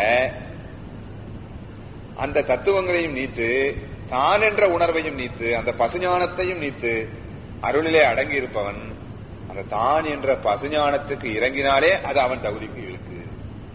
S1: அந்த தத்துவங்களையும் நீத்து தான் என்ற உணர்வையும் நீத்து அந்த பசுஞானத்தையும் நீத்து அருளிலே அடங்கி இருப்பவன் அந்த தான் என்ற பசுஞானத்துக்கு இறங்கினாலே அது அவன் தகுதிக்கு இழுக்கு.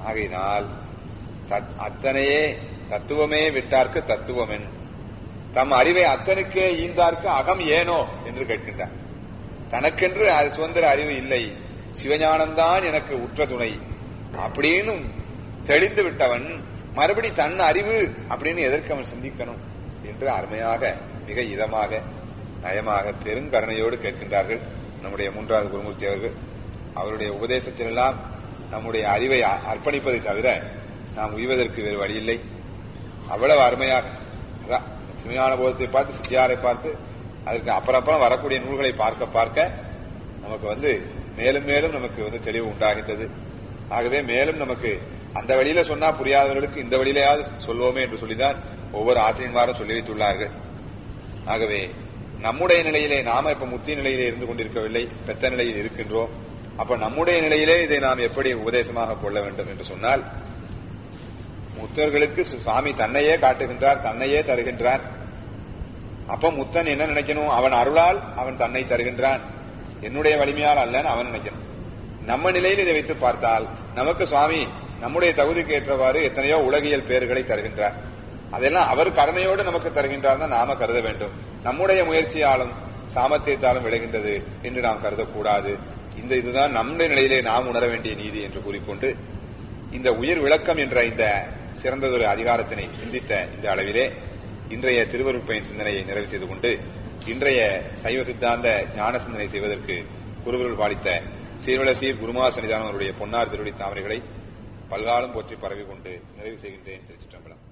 S1: ஆகையினால் அத்தனையே தத்துவமே விட்டார்க்கு தத்துவமென், தம் அறிவை அத்தனுக்கே ஈந்தார்க்கு அகம் ஏனோ என்று கேட்கின்றார். தனக்கென்று அது சுதந்திர அறிவு இல்லை, சிவஞானம்தான் எனக்கு உற்ற துணை அப்படின்னு தெளிந்து விட்டவன் மறுபடி தன் அறிவு அப்படின்னு எதற்கு அவன் சிந்திக்கணும் என்று அருமையாக மிக இதமாக நயமாக பெருங்கருணையோடு கேட்கின்றார்கள் நம்முடைய மூன்றாவது குருமூர்த்தி அவர்கள். அவருடைய உபதேசத்திலெல்லாம் நம்முடைய அறிவை அர்ப்பணிப்பதை தவிர நாம் உய்வதற்கு வேறு வழியில்லை. அவ்வளவு அருமையாக அதான் சிவஞான போதத்தை பார்த்து சித்தியாரை பார்த்து அதற்கு அப்புறம் வரக்கூடிய நூல்களை பார்க்க பார்க்க நமக்கு மேலும் மேலும் நமக்கு தெளிவு உண்டாகின்றது. ஆகவே மேலும் நமக்கு அந்த வழியில சொன்னா புரியாதவர்களுக்கு இந்த வழியிலேயாவது சொல்வோமே என்று சொல்லிதான் ஒவ்வொரு ஆசிரியன்மாரும் சொல்லி வைத்துள்ளார்கள். ஆகவே நம்முடைய நிலையிலே நாம இப்ப முத்தி நிலையிலே இருந்து கொண்டிருக்கவில்லை, பெத்த நிலையில் இருக்கின்றோம். அப்ப நம்முடைய நிலையிலே இதை நாம் எப்படி உபதேசமாக கொள்ள வேண்டும் என்று சொன்னால், முத்தர்களுக்கு சுவாமி தன்னையே காட்டுகின்றார், தன்னையே தருகின்றார். அப்ப முத்தன் என்ன நினைக்கணும்? அவன் அருளால் அவன் தன்னை தருகின்றான், என்னுடைய வலிமையால் அல்லன்னு அவன் நினைக்கணும். நம்ம நிலையில் இதை வைத்து பார்த்தால் நமக்கு சுவாமி நம்முடைய தகுதிக்கு ஏற்றவாறு எத்தனையோ உலகியல் பேர்களை தருகின்றார். அதெல்லாம் அவர் கருணையோடு நமக்கு தருகின்றார் தான் நாம கருத வேண்டும். நம்முடைய முயற்சியாலும் சாமர்த்தியத்தாலும் விளைகின்றது என்று நாம் கருதக்கூடாது. இதுதான் நம்முடைய நிலையிலே நாம் உணர வேண்டிய நீதி என்று கூறிக்கொண்டு இந்த உயிர் விளக்கம் என்ற இந்த சிறந்ததொரு அதிகாரத்தினை சிந்தித்த இந்த அளவிலே இன்றைய திருவருட்பயன் சிந்தனையை நிறைவு செய்து கொண்டு இன்றைய சைவ சித்தாந்த ஞான சிந்தனை செய்வதற்கு குருவருள் பாலித்த சீர்வளசீர் குருமா சன்னிதானம் அவருடைய பொன்னார் திருவடி தாமரைகளை பல்காலம் போற்றி பரவி கொண்டு நிறைவு செய்கின்றேன். திருச்சிற்றம்பலம்.